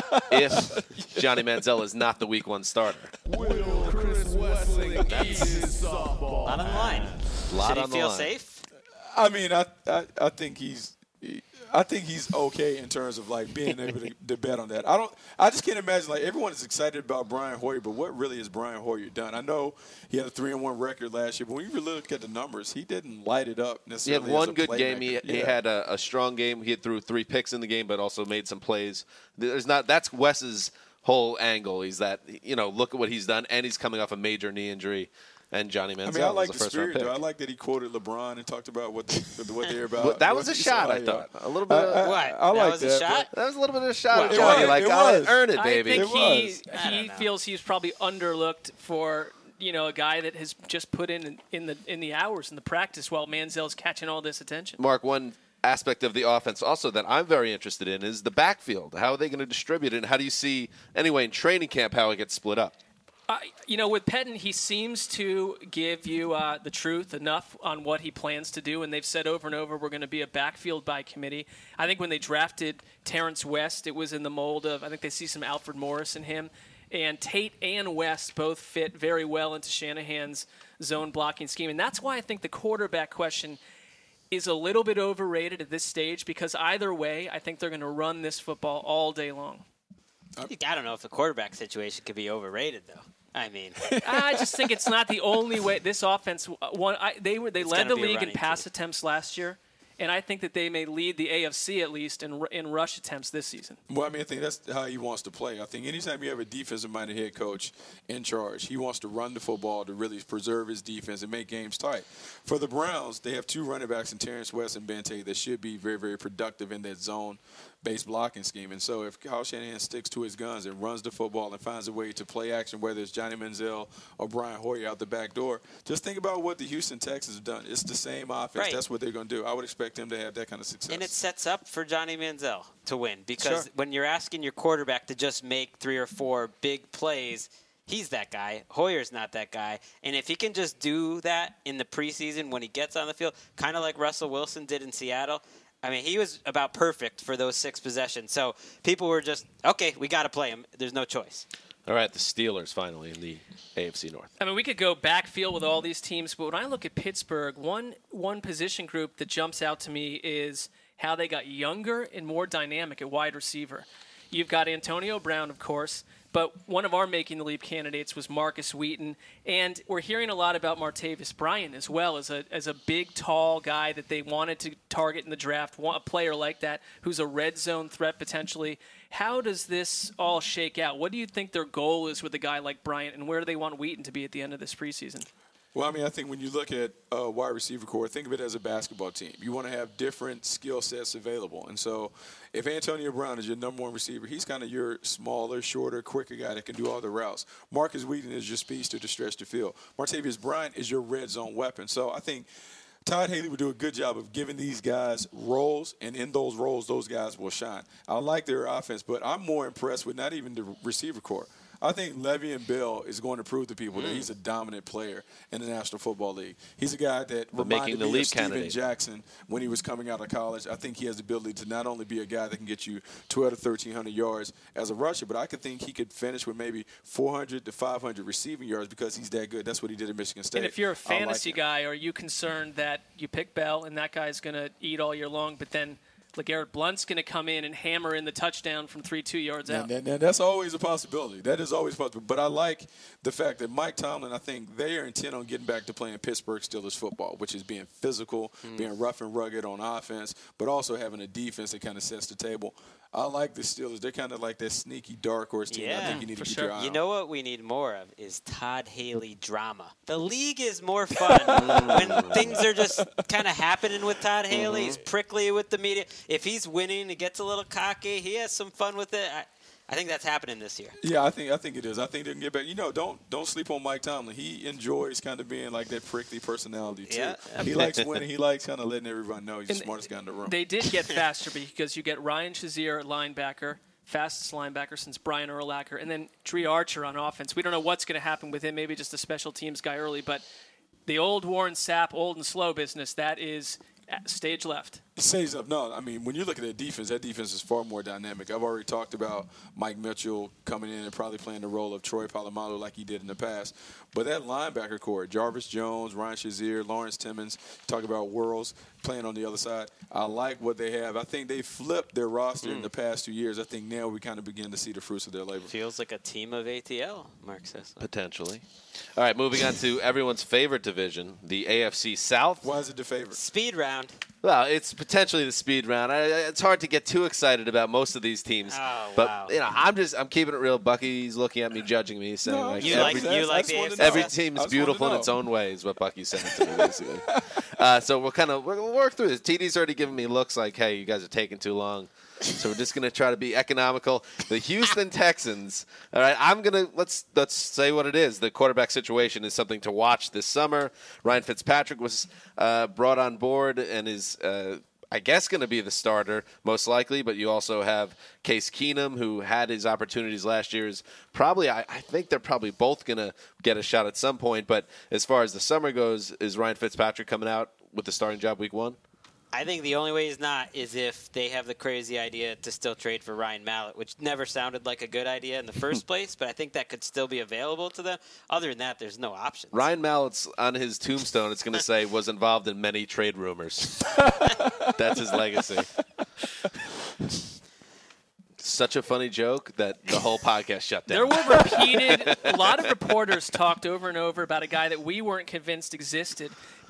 if Johnny Manziel is not the week one starter. Will Chris Wessling eat his softball? Not on the line. Lot Should he on the feel line. safe? I mean, I, I I think he's I think he's okay in terms of like being able to, to bet on that. I don't. I just can't imagine like everyone is excited about Brian Hoyer, but what really has Brian Hoyer done? I know he had a three and one record last year, but when you really look at the numbers, he didn't light it up He necessarily. had one as a good game. He, playmaker. he Yeah. had a, a strong game. He had threw three picks in the game, but also made some plays. There's not. That's Wes's whole angle. He's that you know look at what he's done, and he's coming off a major knee injury. And Johnny Manziel I mean, I like was the a first round spirit, pick. though. I like that he quoted LeBron and talked about what they, what they're about. Well, that was a What- shot, I yeah. thought. A little bit. I, Of, I, What? I, I That like was a that, shot? but- that was a little bit of a shot Well, at it Johnny. was, Like, it oh, was. earn it, I baby. think It he was. I he don't know. feels he's probably underlooked for you know a guy that has just put in in the in the hours in the practice while Manziel's catching all this attention. Mark, one aspect of the offense also that I'm very interested in is the backfield. How are they going to distribute it? And how do you see, anyway, in training camp, how it gets split up? Uh, you know, with Pettin, he seems to give you uh, the truth enough on what he plans to do, and they've said over and over we're going to be a backfield by committee. I think when they drafted Terrence West, it was in the mold of I think they see some Alfred Morris in him. And Tate and West both fit very well into Shanahan's zone blocking scheme. And that's why I think the quarterback question is a little bit overrated at this stage because either way, I think they're going to run this football all day long. I don't know if the quarterback situation could be overrated, though. I mean, I just think it's not the only way. This offense, one, I, they were they It's led gonna the be a league in running pass team. attempts last year, and I think that they may lead the A F C at least in in rush attempts this season. Well, I mean, I think that's how he wants to play. I think anytime you have a defensive-minded head coach in charge, he wants to run the football to really preserve his defense and make games tight. For the Browns, they have two running backs in Terrence West and Bente that should be very, very productive in that zone-based blocking scheme. And so if Kyle Shanahan sticks to his guns and runs the football and finds a way to play action, whether it's Johnny Manziel or Brian Hoyer out the back door, just think about what the Houston Texans have done. It's the same offense. Right. That's what they're going to do. I would expect him to have that kind of success. And it sets up for Johnny Manziel to win because Sure. when you're asking your quarterback to just make three or four big plays, he's that guy. Hoyer's not that guy. And if he can just do that in the preseason when he gets on the field, kind of like Russell Wilson did in Seattle, I mean, he was about perfect for those six possessions. So people were just, okay, we got to play him. There's no choice. All right, the Steelers finally in the A F C North. I mean, we could go backfield with all these teams, but when I look at Pittsburgh, one one position group that jumps out to me is how they got younger and more dynamic at wide receiver. You've got Antonio Brown, of course, but one of our making the leap candidates was Marcus Wheaton, and we're hearing a lot about Martavis Bryant as well as a as a big, tall guy that they wanted to target in the draft, a player like that who's a red zone threat potentially. How does this all shake out? What do you think their goal is with a guy like Bryant, and where do they want Wheaton to be at the end of this preseason? Well, I mean, I think when you look at a wide receiver core, think of it as a basketball team. You want to have different skill sets available. And so if Antonio Brown is your number one receiver, he's kind of your smaller, shorter, quicker guy that can do all the routes. Marcus Wheaton is your speedster to stretch the field. Martavis Bryant is your red zone weapon. So I think Todd Haley would do a good job of giving these guys roles, and in those roles, those guys will shine. I like their offense, but I'm more impressed with not even the receiver core. I think Le'Veon Bell is going to prove to people mm. that he's a dominant player in the National Football League. He's a guy that but reminded the me leap of Steven candidate. Jackson when he was coming out of college. I think he has the ability to not only be a guy that can get you twelve to thirteen hundred yards as a rusher, but I could think he could finish with maybe four hundred to five hundred receiving yards because he's that good. That's what he did at Michigan State. And if you're a I fantasy like guy, are you concerned that you pick Bell and that guy's going to eat all year long, but then LeGarrette Blount's going to come in and hammer in the touchdown from three, two yards out? And, and, and that's always a possibility. That is always possible. But I like the fact that Mike Tomlin, I think they are intent on getting back to playing Pittsburgh Steelers football, which is being physical, mm. being rough and rugged on offense, but also having a defense that kind of sets the table. I like the Steelers. They're kind of like that sneaky dark horse team. Yeah, I think you need for to keep sure. your eye You on. know what we need more of is Todd Haley drama. The league is more fun when things are just kind of happening with Todd Haley. Mm-hmm. He's prickly with the media. If he's winning, he gets a little cocky. He has some fun with it. I, I think that's happening this year. Yeah, I think I think it is. I think they can get back. You know, don't don't sleep on Mike Tomlin. He enjoys kind of being like that prickly personality too. Yeah. He likes winning. He likes kind of letting everyone know he's And the smartest guy in the room. They did get faster because you get Ryan Shazier at linebacker, fastest linebacker since Brian Urlacher, and then Dre Archer on offense. We don't know what's going to happen with him, maybe just a special teams guy early, but the old Warren Sapp, old and slow business, that is stage left. Saves up. No, I mean, when you look at that defense, that defense is far more dynamic. I've already talked about Mike Mitchell coming in and probably playing the role of Troy Polamalu like he did in the past. But that linebacker core, Jarvis Jones, Ryan Shazier, Lawrence Timmons, talk about Worlds playing on the other side. I like what they have. I think they flipped their roster mm. in the past two years. I think now we kind of begin to see the fruits of their labor. Feels like a team of A T L, Mark says. Potentially. All right, moving on to everyone's favorite division, the A F C South. Why is it the favorite? Speed round. Well, it's potentially the speed round. I, it's hard to get too excited about most of these teams. Oh, but wow. you know, I'm just I'm keeping it real. Bucky's looking at me, judging me, saying No, like You every, like you like the A F C every South? team I is just beautiful wanted in to know. its own way, is what Bucky's saying to me basically. uh, so we'll kind of we'll work through this. T D's already giving me looks like, hey, you guys are taking too long. So we're just going to try to be economical. The Houston Texans. All right, I'm going to let's let's say what it is. The quarterback situation is something to watch this summer. Ryan Fitzpatrick was uh, brought on board and is uh, I guess going to be the starter most likely, but you also have Case Keenum, who had his opportunities last year. Is probably I, I think they're probably both going to get a shot at some point. But as far as the summer goes, is Ryan Fitzpatrick coming out with the starting job week one? I think the only way he's not is if they have the crazy idea to still trade for Ryan Mallett, which never sounded like a good idea in the first place, but I think that could still be available to them. Other than that, there's no options. Ryan Mallett's on his tombstone, it's going to say, was involved in many trade rumors. That's his legacy. Such a funny joke that the whole podcast shut down. There were repeated, a lot of reporters talked over and over about a guy that we weren't convinced existed,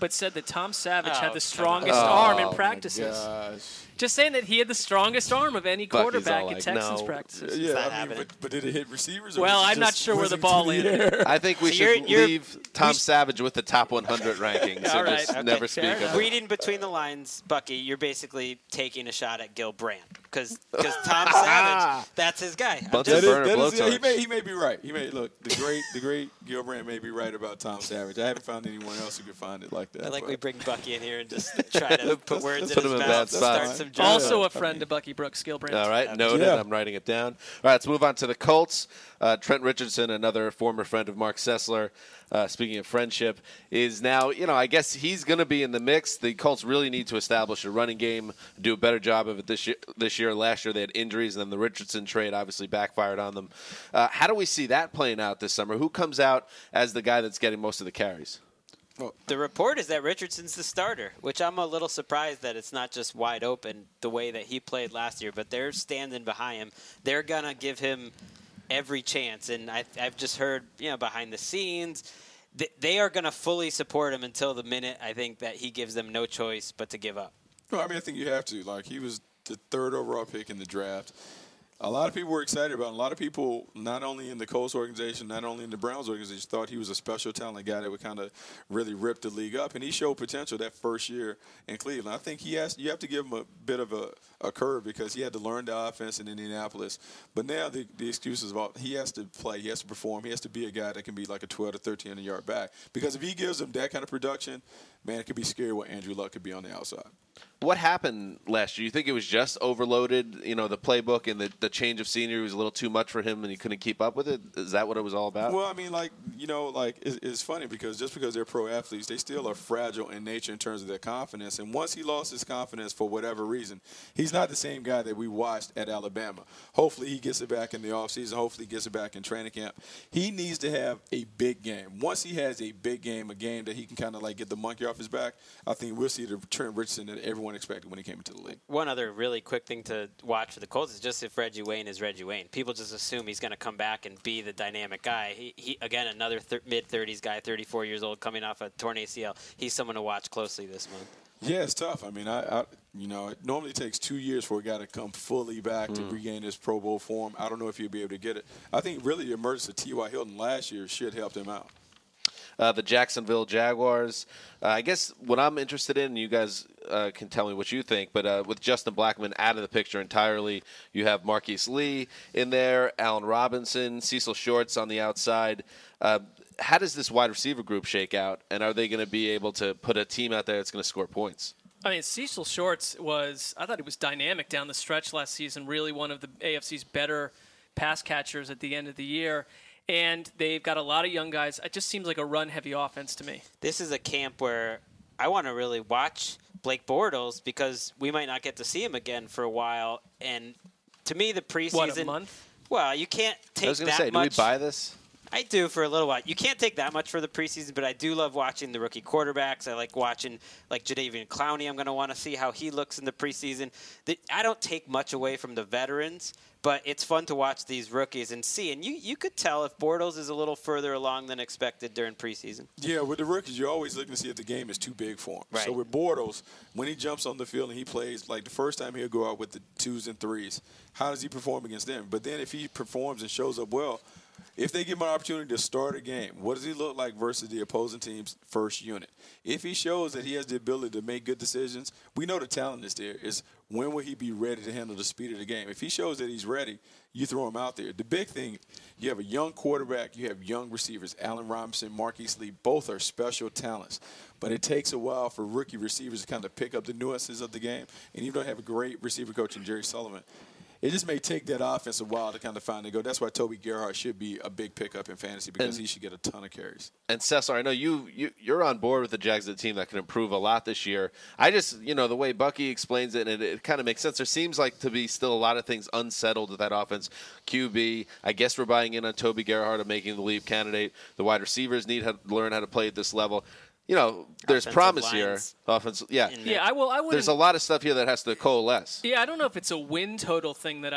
but said that Tom Savage Oh, had come the strongest on. arm Oh, in my practices. Gosh. Just saying that he had the strongest arm of any Bucky's quarterback all at like, Texans no. practices. Yeah, not I mean, happening. but, but did it hit receivers? Or Well, was it I'm not just sure where the whizzing ball through the landed. air? I think we So should you're- you're- leave Tom we- Savage with the top one hundred rankings All and right, just okay, never fair speak of enough. it. Reading between the lines, Bucky, you're basically taking a shot at Gil Brandt because Tom Savage, that's his guy. I'm Bunsen That just- is, burner that is, yeah, he blowtorch. may he may be right. He may look the great the great Gil Brandt may be right about Tom Savage. I haven't found anyone else who could find it like that. I like but- we bring Bucky in here and just try to put words in put his him in a mouth, bad spot. start some jokes. Also Yeah, a friend I mean- to Bucky Brooks, Gilbrand. All right, noted. Yeah. I'm writing it down. All right, let's move on to the Colts. Uh, Trent Richardson, another former friend of Mark Sessler, uh, speaking of friendship, is now, you know, I guess he's going to be in the mix. The Colts really need to establish a running game, do a better job of it this year. This year, last year they had injuries, and then the Richardson trade obviously backfired on them. Uh, how do we see that playing out this summer? Who comes out as the guy that's getting most of the carries? The report is that Richardson's the starter, which I'm a little surprised that it's not just wide open the way that he played last year, but they're standing behind him. They're going to give him every chance, and I, I've just heard, you know, behind the scenes, th- they are going to fully support him until the minute I think that he gives them no choice but to give up. No, I mean I think you have to. Like he was the third overall pick in the draft. A lot of people were excited about him. A lot of people, not only in the Colts organization, not only in the Browns organization, thought he was a special talent guy that would kind of really rip the league up. And he showed potential that first year in Cleveland. I think he has. You have to give him a bit of a, a curve because he had to learn the offense in Indianapolis. But now the, the excuses about he has to play, he has to perform, he has to be a guy that can be like a twelve to thirteen hundred yard back. Because if he gives them that kind of production, man, it could be scary what Andrew Luck could be on the outside. What happened last year? You think it was just overloaded, you know, the playbook and the, the change of scenery was a little too much for him and he couldn't keep up with it? Is that what it was all about? Well, I mean, like, you know, like, it's, it's funny because just because they're pro athletes, they still are fragile in nature in terms of their confidence. And once he lost his confidence for whatever reason, he's not the same guy that we watched at Alabama. Hopefully he gets it back in the offseason. Hopefully he gets it back in training camp. He needs to have a big game. Once he has a big game, a game that he can kind of, like, get the monkey off his back, I think we'll see the Trent Richardson that everyone expected when he came into the league. One other really quick thing to watch for the Colts is just if Reggie Wayne is Reggie Wayne. People just assume he's going to come back and be the dynamic guy. He, he again, another th- mid-thirties guy, thirty-four years old, coming off a torn A C L. He's someone to watch closely this month. Yeah, it's tough. I mean, I, I you know, it normally takes two years for a guy to come fully back Mm. to regain his Pro Bowl form. I don't know if he'll be able to get it. I think really the emergence of T Y. Hilton last year should help him out. Uh, the Jacksonville Jaguars. Uh, I guess what I'm interested in, you guys uh, can tell me what you think, but uh, with Justin Blackmon out of the picture entirely, you have Marquise Lee in there, Allen Robinson, Cecil Shorts on the outside. Uh, how does this wide receiver group shake out, and are they going to be able to put a team out there that's going to score points? I mean, Cecil Shorts was, I thought he was dynamic down the stretch last season, really one of the A F C's better pass catchers at the end of the year. And they've got a lot of young guys. It just seems like a run-heavy offense to me. This is a camp where I want to really watch Blake Bortles because we might not get to see him again for a while. And to me, the preseason. What, a month? Well, you can't take I was going that to say, much. do we buy this? I do for a little while. You can't take that much for the preseason, but I do love watching the rookie quarterbacks. I like watching like Jadeveon Clowney. I'm going to want to see how he looks in the preseason. The, I don't take much away from the veterans, but it's fun to watch these rookies and see. And you, you could tell if Bortles is a little further along than expected during preseason. Yeah, with the rookies, you're always looking to see if the game is too big for him. Right. So with Bortles, when he jumps on the field and he plays, like the first time he'll go out with the twos and threes, how does he perform against them? But then if he performs and shows up well, if they give him an opportunity to start a game, what does he look like versus the opposing team's first unit? If he shows that he has the ability to make good decisions, we know the talent is there. Is when will he be ready to handle the speed of the game? If he shows that he's ready, you throw him out there. The big thing, you have a young quarterback, you have young receivers. Allen Robinson, Marquise Lee, both are special talents. But it takes a while for rookie receivers to kind of pick up the nuances of the game. And you don't have a great receiver coach in Jerry Sullivan. It just may take that offense a while to kind of find and go. That's why Toby Gerhart should be a big pickup in fantasy because and, he should get a ton of carries. And Cesar, I know you, you you're on board with the Jags as a team that can improve a lot this year. I just, you know, the way Bucky explains it, and it, it kind of makes sense. There seems like to be still a lot of things unsettled with that offense. Q B, I guess we're buying in on Toby Gerhart of making the lead candidate. The wide receivers need to learn how to play at this level. You know, there's Offensive promise here. lines. Offensive, yeah. Yeah, I will. I would. There's a lot of stuff here that has to coalesce. Yeah, I don't know if it's a win total thing that I've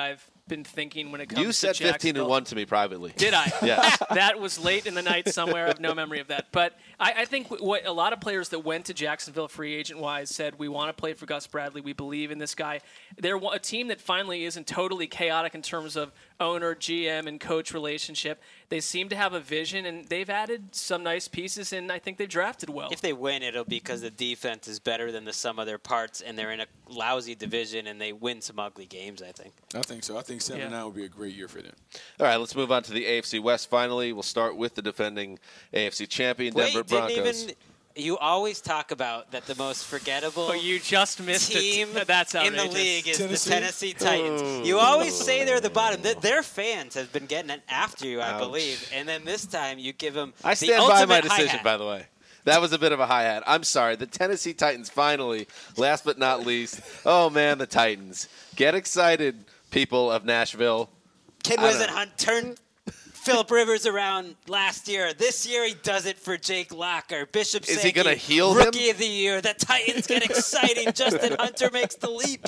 been thinking when it comes to You said fifteen and Jacksonville. one to me privately. Did I? Yes. That was late in the night somewhere. I have no memory of that. But I, I think what a lot of players that went to Jacksonville free agent-wise said, we want to play for Gus Bradley. We believe in this guy. They're a team that finally isn't totally chaotic in terms of owner, G M, and coach relationship. They seem to have a vision, and they've added some nice pieces, and I think they've drafted well. If they win, it'll be because the defense is better than the sum of their parts, and they're in a lousy division, and they win some ugly games, I think. I think so. I think seven and Yeah. nine would be a great year for them. All right, let's move on to the A F C West finally. We'll start with the defending A F C champion, Denver Wait, Broncos. didn't even. You always talk about that the most forgettable Oh, you just missed team it. That's in outrageous. the league is Tennessee? the Tennessee Titans. You always say they're the bottom. Th- Their fans have been getting it after you, I Ouch. believe. And then this time you give them I the stand by my ultimate decision, hi-hat. by the way. That was a bit of a hi-hat. I'm sorry. The Tennessee Titans finally, last but not least, oh, man, the Titans. Get excited, people of Nashville. Ken I don't Wisenhunt know. turned Phillip Rivers around last year. This year he does it for Jake Locker. Bishop Is he Sankey, gonna heal him? Rookie of the Year. The Titans get exciting. Justin Hunter makes the leap.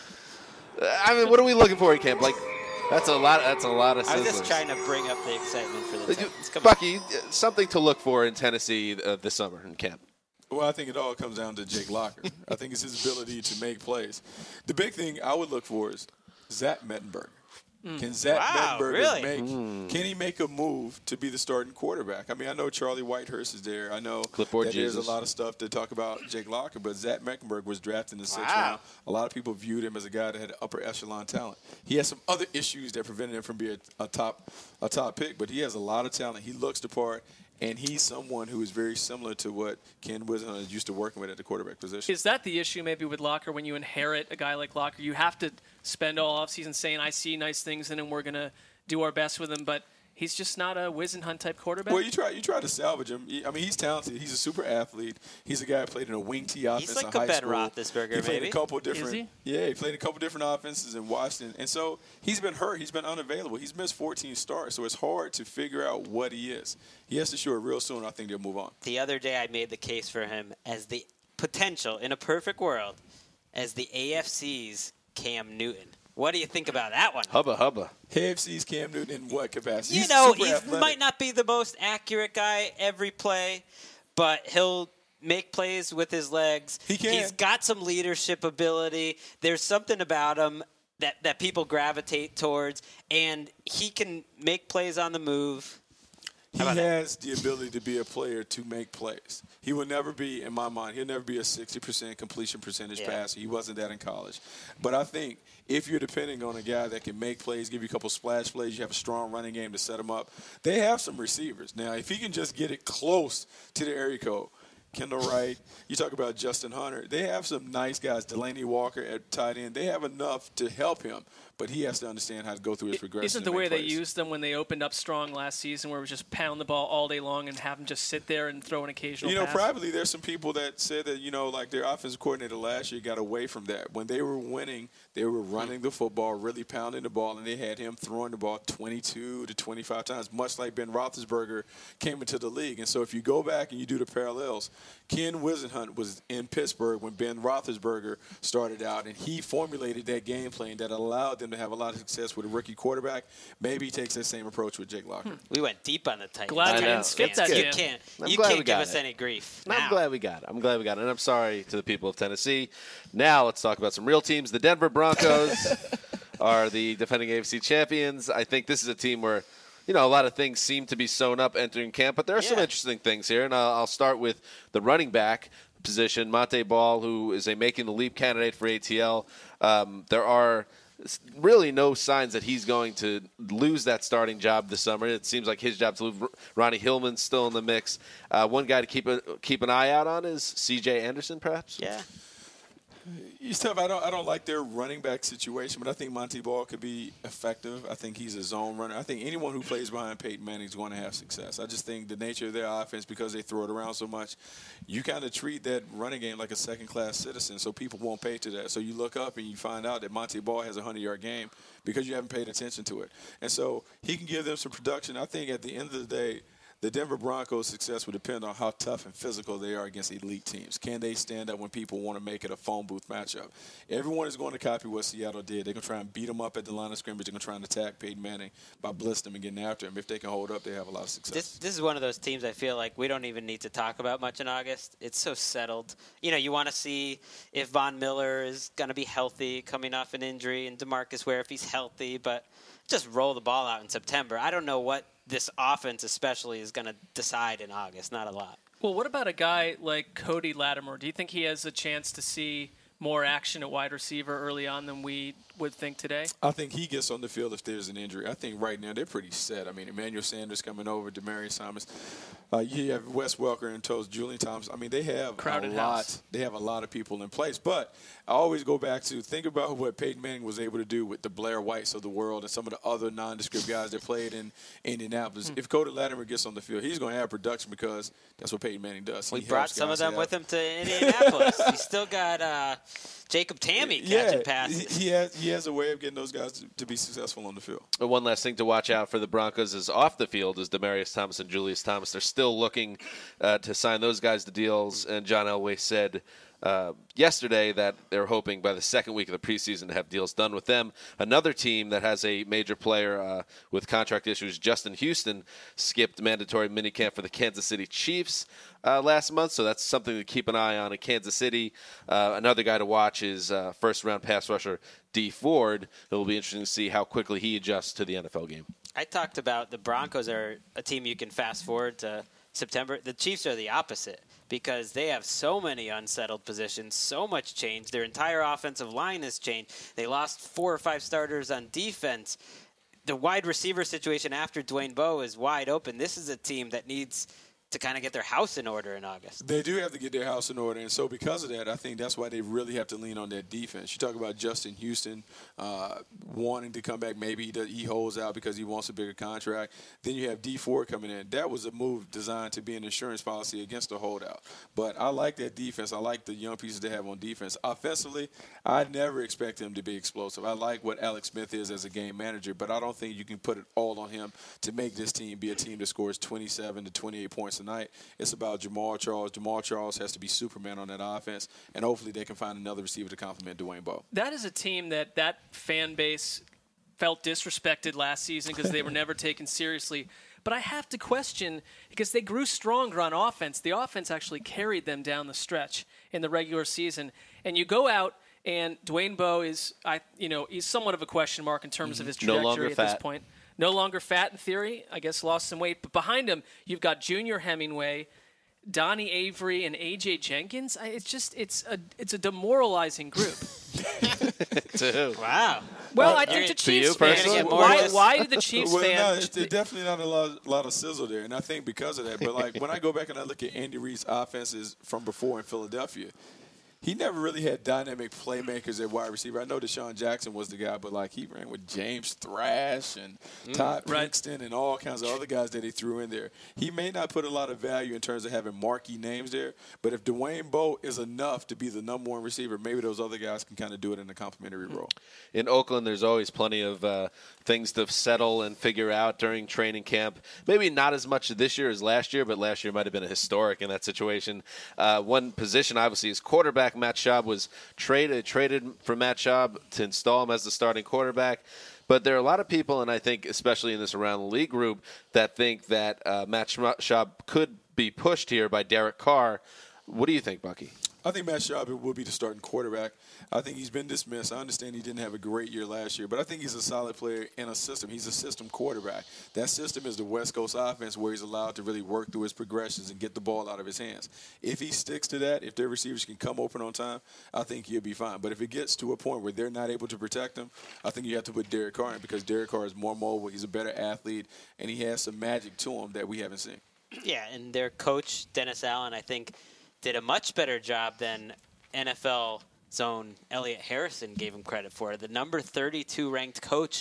I mean, what are we looking for in camp? Like, that's a lot. That's a lot of I was sizzlers. just trying to bring up the excitement for the Uh, you- Titans. Come on. Bucky, uh, something to look for in Tennessee uh, this summer in camp. Well, I think it all comes down to Jake Locker. I think it's his ability to make plays. The big thing I would look for is Zach Mettenberger. Can Zach Wow, Mettenberger really? make? Hmm. Can he make a move to be the starting quarterback? I mean, I know Charlie Whitehurst is there. I know Clipboard that there's Jesus. a lot of stuff to talk about Jake Locker, but Zach Mettenberger was drafted in the sixth Wow. round. A lot of people viewed him as a guy that had upper echelon talent. He has some other issues that prevented him from being a, a top a top pick, but he has a lot of talent. He looks the part. And he's someone who is very similar to what Ken Wisenhunt is used to working with at the quarterback position. Is that the issue maybe with Locker when you inherit a guy like Locker? You have to spend all offseason saying, I see nice things in him, we're going to do our best with him, but he's just not a Wisenhunt type quarterback? Well, you try you try to salvage him. He- I mean, he's talented. He's a super athlete. He's a guy who played in a wing T offense like in a high Ben school. Roethlisberger, he played maybe. a couple different. he? Yeah, he played a couple different offenses in Washington, and so he's been hurt. He's been unavailable. He's missed fourteen starts, so it's hard to figure out what he is. He has to show it real soon. I think they'll move on. The other day I made the case for him as the potential, in a perfect world, as the A F C's Cam Newton. What do you think about that one? Hubba hubba. A F C's Cam Newton in what capacity? You He's know, super he athletic. might not be the most accurate guy every play, but he'll make plays with his legs. He can. He's got some leadership ability. There's something about him that, that people gravitate towards, and he can make plays on the move. He How about that? has the ability to be a player to make plays. He will never be, in my mind, he'll never be a sixty percent completion percentage Yeah. passer. He wasn't that in college. But I think if you're depending on a guy that can make plays, give you a couple splash plays, you have a strong running game to set him up, they have some receivers. Now, if he can just get it close to the area code, Kendall Wright, you talk about Justin Hunter, they have some nice guys, Delaney Walker at tight end. They have enough to help him, but he has to understand how to go through his progression. Isn't and the make way they plays. used them when they opened up strong last season, where it was just pound the ball all day long and have them just sit there and throw an occasional You know, pass? privately, there's some people that said that, you know, like their offensive coordinator last year got away from that. When they were winning, they were running the football, really pounding the ball, and they had him throwing the ball twenty-two to twenty-five times, much like Ben Roethlisberger came into the league. And so if you go back and you do the parallels, Ken Wisenhunt was in Pittsburgh when Ben Roethlisberger started out, and he formulated that game plan that allowed them to have a lot of success with a rookie quarterback. Maybe he takes that same approach with Jake Locker. We went deep on the Titans. Glad you Titans didn't skip fans. that, You Jim. can't, I'm you glad can't we give got us it. any grief. I'm now. glad we got it. I'm glad we got it. And I'm sorry to the people of Tennessee. Now let's talk about some real teams. The Denver Broncos are the defending A F C champions. I think this is a team where, you know, a lot of things seem to be sewn up entering camp, but there are some Yeah. interesting things here. And I'll, I'll start with the running back position, Monte Ball, who is a making the leap candidate for A T L. Um, there are s- really no signs that he's going to lose that starting job this summer. It seems like his job to lose. Ronnie Hillman's still in the mix. Uh, one guy to keep a, keep an eye out on is C J Anderson, perhaps. Yeah. It's tough. I don't. I don't like their running back situation, but I think Monty Ball could be effective. I think he's a zone runner. I think anyone who plays behind Peyton Manning is going to have success. I just think the nature of their offense, because they throw it around so much, you kind of treat that running game like a second-class citizen. So people won't pay to that. So you look up and you find out that Monty Ball has a hundred-yard game because you haven't paid attention to it. And so he can give them some production. I think at the end of the day, the Denver Broncos' success will depend on how tough and physical they are against elite teams. Can they stand up when people want to make it a phone booth matchup? Everyone is going to copy what Seattle did. They're going to try and beat them up at the line of scrimmage. They're going to try and attack Peyton Manning by blitzing him and getting after him. If they can hold up, they have a lot of success. This, this is one of those teams I feel like we don't even need to talk about much in August. It's so settled. You know, you want to see if Von Miller is going to be healthy coming off an injury and DeMarcus Ware if he's healthy, but just roll the ball out in September. I don't know what this offense especially is going to decide in August. Not a lot. Well, what about a guy like Cody Latimer? Do you think he has a chance to see more action at wide receiver early on than we would think today? I think he gets on the field if there's an injury. I think right now they're pretty set. I mean, Emmanuel Sanders coming over, Demaryius Thomas. Uh, you have Wes Welker and Toast, Julian Thomas. I mean, they have Crowded a lot. house. They have a lot of people in place. But I always go back to think about what Peyton Manning was able to do with the Blair Whites of the world and some of the other nondescript guys that played in Indianapolis. Hmm. If Cody Latimer gets on the field, he's going to have production because that's what Peyton Manning does. We He brought helps some of guys them have- with him to Indianapolis. He's still got uh, Jacob Tammy catching yeah, passes. He, he has he has a way of getting those guys to, to be successful on the field. But one last thing to watch out for the Broncos is off the field is Demaryius Thomas and Julius Thomas. They're still looking uh, to sign those guys to deals, and John Elway said uh, yesterday that they're hoping by the second week of the preseason to have deals done with them. Another team that has a major player uh, with contract issues, Justin Houston, skipped mandatory minicamp for the Kansas City Chiefs uh, last month, so that's something to keep an eye on in Kansas City. Uh, another guy to watch is uh, first-round pass rusher Dee Ford. It will be interesting to see how quickly he adjusts to the N F L game. I talked about the Broncos are a team you can fast forward to September. The Chiefs are the opposite because they have so many unsettled positions, so much change. Their entire offensive line has changed. They lost four or five starters on defense. The wide receiver situation after Dwayne Bowe is wide open. This is a team that needs to kind of get their house in order in August. They do have to get their house in order, and so because of that, I think that's why they really have to lean on their defense. You talk about Justin Houston uh, wanting to come back. Maybe he, does, he holds out because he wants a bigger contract. Then you have Dee Ford coming in. That was a move designed to be an insurance policy against the holdout. But I like that defense. I like the young pieces they have on defense. Offensively, I never expect him to be explosive. I like what Alex Smith is as a game manager, but I don't think you can put it all on him to make this team be a team that scores twenty-seven to twenty-eight points tonight. It's about Jamal Charles. Jamal Charles has to be Superman on that offense, and hopefully they can find another receiver to complement Dwayne Bowe. That is a team that that fan base felt disrespected last season because they were never taken seriously. But I have to question, because they grew stronger on offense. The offense actually carried them down the stretch in the regular season. And you go out, and Dwayne Bowe is, I, you know, he's somewhat of a question mark in terms mm-hmm. of his trajectory no longer at fat. this point. No longer fat in theory. I guess lost some weight. But behind him, you've got Junior Hemingway, Donnie Avery, and A J Jenkins. I, it's just it's a it's a demoralizing group. To who? Wow. Well, Uh, I think the to you Chiefs fans. personally? Why, why did the Chiefs well, no, fans? it's, there's definitely not a lot, lot of sizzle there, and I think because of that. But like when I go back and I look at Andy Reid's offenses from before in Philadelphia, he never really had dynamic playmakers at wide receiver. I know Deshaun Jackson was the guy, but like he ran with James Thrash and Todd right. Pinkston and all kinds of other guys that he threw in there. He may not put a lot of value in terms of having marquee names there, but if Dwayne Bowe is enough to be the number one receiver, maybe those other guys can kind of do it in a complementary role. In Oakland, there's always plenty of uh, things to settle and figure out during training camp. Maybe not as much this year as last year, but last year might have been a historic in that situation. Uh, one position, obviously, is quarterback. Matt Schaub was traded traded for Matt Schaub to install him as the starting quarterback. But there are a lot of people, and I think especially in this Around the League group, that think that uh, Matt Schaub could be pushed here by Derek Carr. What do you think, Bucky? I think Matt Schaub will be the starting quarterback. I think he's been dismissed. I understand he didn't have a great year last year, but I think he's a solid player in a system. He's a system quarterback. That system is the West Coast offense where he's allowed to really work through his progressions and get the ball out of his hands. If he sticks to that, if their receivers can come open on time, I think he'll be fine. But if it gets to a point where they're not able to protect him, I think you have to put Derek Carr in because Derek Carr is more mobile. He's a better athlete, and he has some magic to him that we haven't seen. Yeah, and their coach, Dennis Allen, I think, did a much better job than N F L zone Elliott Harrison gave him credit for. The number thirty-two ranked coach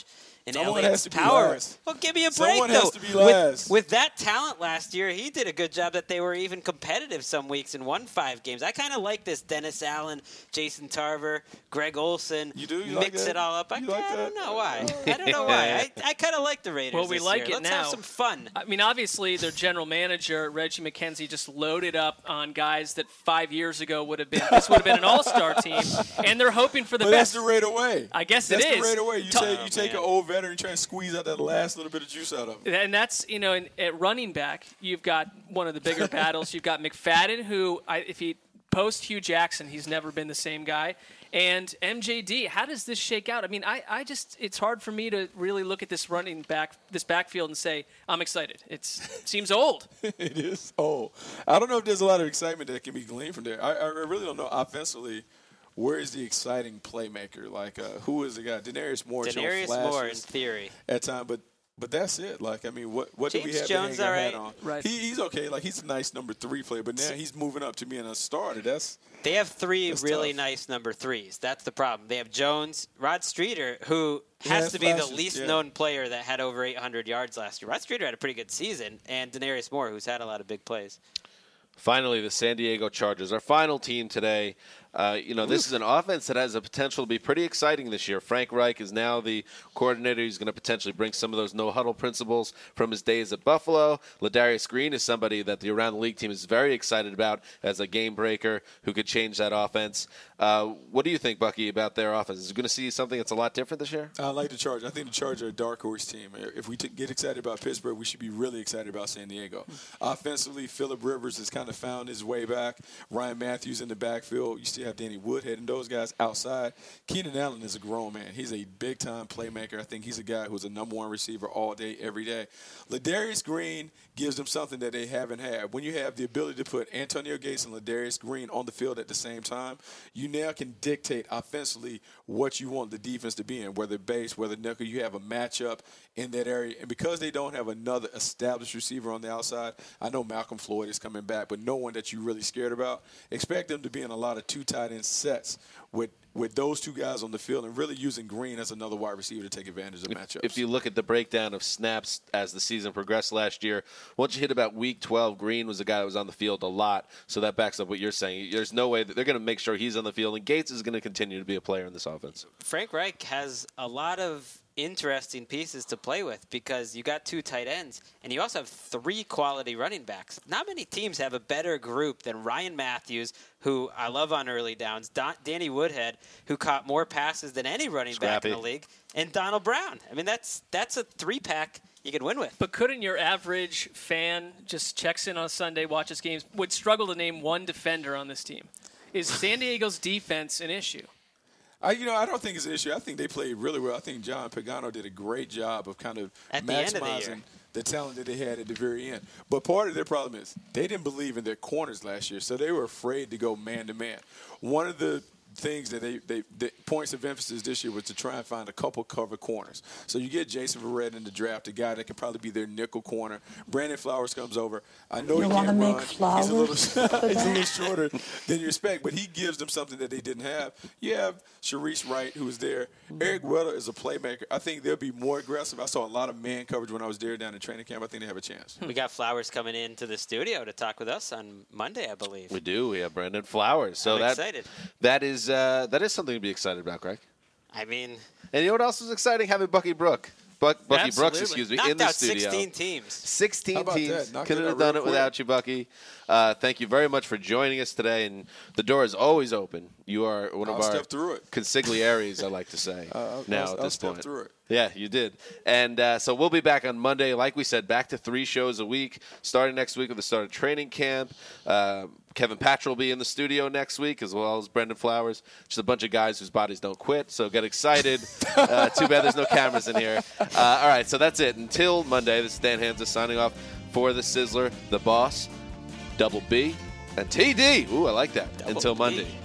And Someone Elliott's has to be power. last. Well, give me a break, Someone though. has to be With, last. with that talent last year, he did a good job that they were even competitive some weeks and won five games. I kind of like this Dennis Allen, Jason Tarver, Greg Olson. You do? You mix like that? it all up. I, You like I that? don't know why. I don't know why. I, I kind of like the Raiders. Well, we this like year. it Let's now. have some fun. I mean, obviously, their general manager, Reggie McKenzie, just loaded up on guys that five years ago would have been, this would have been an all-star team, and they're hoping for the But best. that's the Raider way. I guess that's it the is. Raider way. You Ta- take you Oh, take man. an old veteran and try and squeeze out that last little bit of juice out of him. And that's, you know, in, at running back, you've got one of the bigger battles. You've got McFadden, who, I, if he post Hugh Jackson, he's never been the same guy. And M J D, how does this shake out? I mean, I, I just, it's hard for me to really look at this running back, this backfield and say, I'm excited. It's, it seems old. It is old. I don't know if there's a lot of excitement that can be gleaned from there. I, I really don't know offensively. Where is the exciting playmaker? Like, uh, who is the guy? Denarius Moore. showing Denarius Moore, in flashes theory. at time, but but that's it. Like, I mean, what what do we James have Jones, to hang our all hat right. on? Right. He, he's okay. Like, he's a nice number three player, but now he's moving up to being a starter. That's They have three That's really tough. nice number threes. That's the problem. They have Jones, Rod Streeter, who He has has to be flashes, the least yeah. known player that had over eight hundred yards last year. Rod Streeter had a pretty good season, and Denarius Moore, who's had a lot of big plays. Finally, the San Diego Chargers, our final team today. Uh, you know, this is an offense that has the potential to be pretty exciting this year. Frank Reich is now the coordinator. He's going to potentially bring some of those no-huddle principles from his days at Buffalo. Ladarius Green is somebody that the Around the League team is very excited about as a game breaker who could change that offense. Uh, what do you think, Bucky, about their offense? Is it going to see something that's a lot different this year? I like the Chargers. I think the Chargers are a dark horse team. If we t- get excited about Pittsburgh, we should be really excited about San Diego. Offensively, Phillip Rivers has kind of found his way back. Ryan Matthews in the backfield. You still have Danny Woodhead and those guys outside. Keenan Allen is a grown man. He's a big-time playmaker. I think he's a guy who's a number one receiver all day, every day. Ladarius Green gives them something that they haven't had. When you have the ability to put Antonio Gates and Ladarius Green on the field at the same time, you now can dictate offensively what you want the defense to be in, whether base, whether nickel. You have a matchup in that area. And because they don't have another established receiver on the outside, I know Malcolm Floyd is coming back, but no one that you're really scared about. Expect them to be in a lot of two tight end sets with with those two guys on the field and really using Green as another wide receiver to take advantage of matchups. If you look at the breakdown of snaps as the season progressed last year, once you hit about week twelve, Green was a guy that was on the field a lot, so that backs up what you're saying. There's no way that they're going to make sure he's on the field, and Gates is going to continue to be a player in this offense. Frank Reich has a lot of interesting pieces to play with because you got two tight ends and you also have three quality running backs. Not many teams have a better group than Ryan Matthews, who I love on early downs, Don- Danny Woodhead, who caught more passes than any running Scrappy. back in the league, and Donald Brown. I mean, that's that's a three-pack you can win with. But couldn't your average fan just checks in on Sunday, watches games, would struggle to name one defender on this team? Is San Diego's defense an issue? I, you know, I don't think it's an issue. I think they played really well. I think John Pagano did a great job of kind of At the end of the maximizing year. the talent that they had at the very end. But part of their problem is they didn't believe in their corners last year, so they were afraid to go man-to-man. One of the things that they, they the points of emphasis this year was to try and find a couple cover corners. So you get Jason Verrett in the draft, a guy that can probably be their nickel corner. Brandon Flowers comes over. I know You he wanna can't make run. flowers He's a little, for he's a little that? shorter than you expect, but he gives them something that they didn't have. You have Sharice Wright, who is there. Eric Weddle is a playmaker. I think they'll be more aggressive. I saw a lot of man coverage when I was there down in training camp. I think they have a chance. We got Flowers coming into the studio to talk with us on Monday, I believe. We do. We have Brandon Flowers. So I'm that excited. that is uh, that is something to be excited about, Greg. I mean, And you know what else was exciting? Having Bucky Brook, Buck, Bucky Brooks, Absolutely. excuse me, knocked in the out studio. sixteen teams. sixteen How about teams. that? Knocked Couldn't it have out done real it quick. without you, Bucky. Uh, thank you very much for joining us today. And the door is always open. You are one of I'll our step through it. consigliares, I like to say, I'll- now I'll- at I'll this step point. through it. Yeah, you did. And uh, so we'll be back on Monday. Like we said, back to three shows a week, starting next week with the start of training camp. Uh, Kevin Patchell will be in the studio next week, as well as Brendan Flowers. Just a bunch of guys whose bodies don't quit, so get excited. uh, too bad there's no cameras in here. Uh, all right, so that's it. Until Monday, this is Dan Hansa signing off for the Sizzler, the Boss, Double B, and T D. Ooh, I like that. Double Until B. Monday.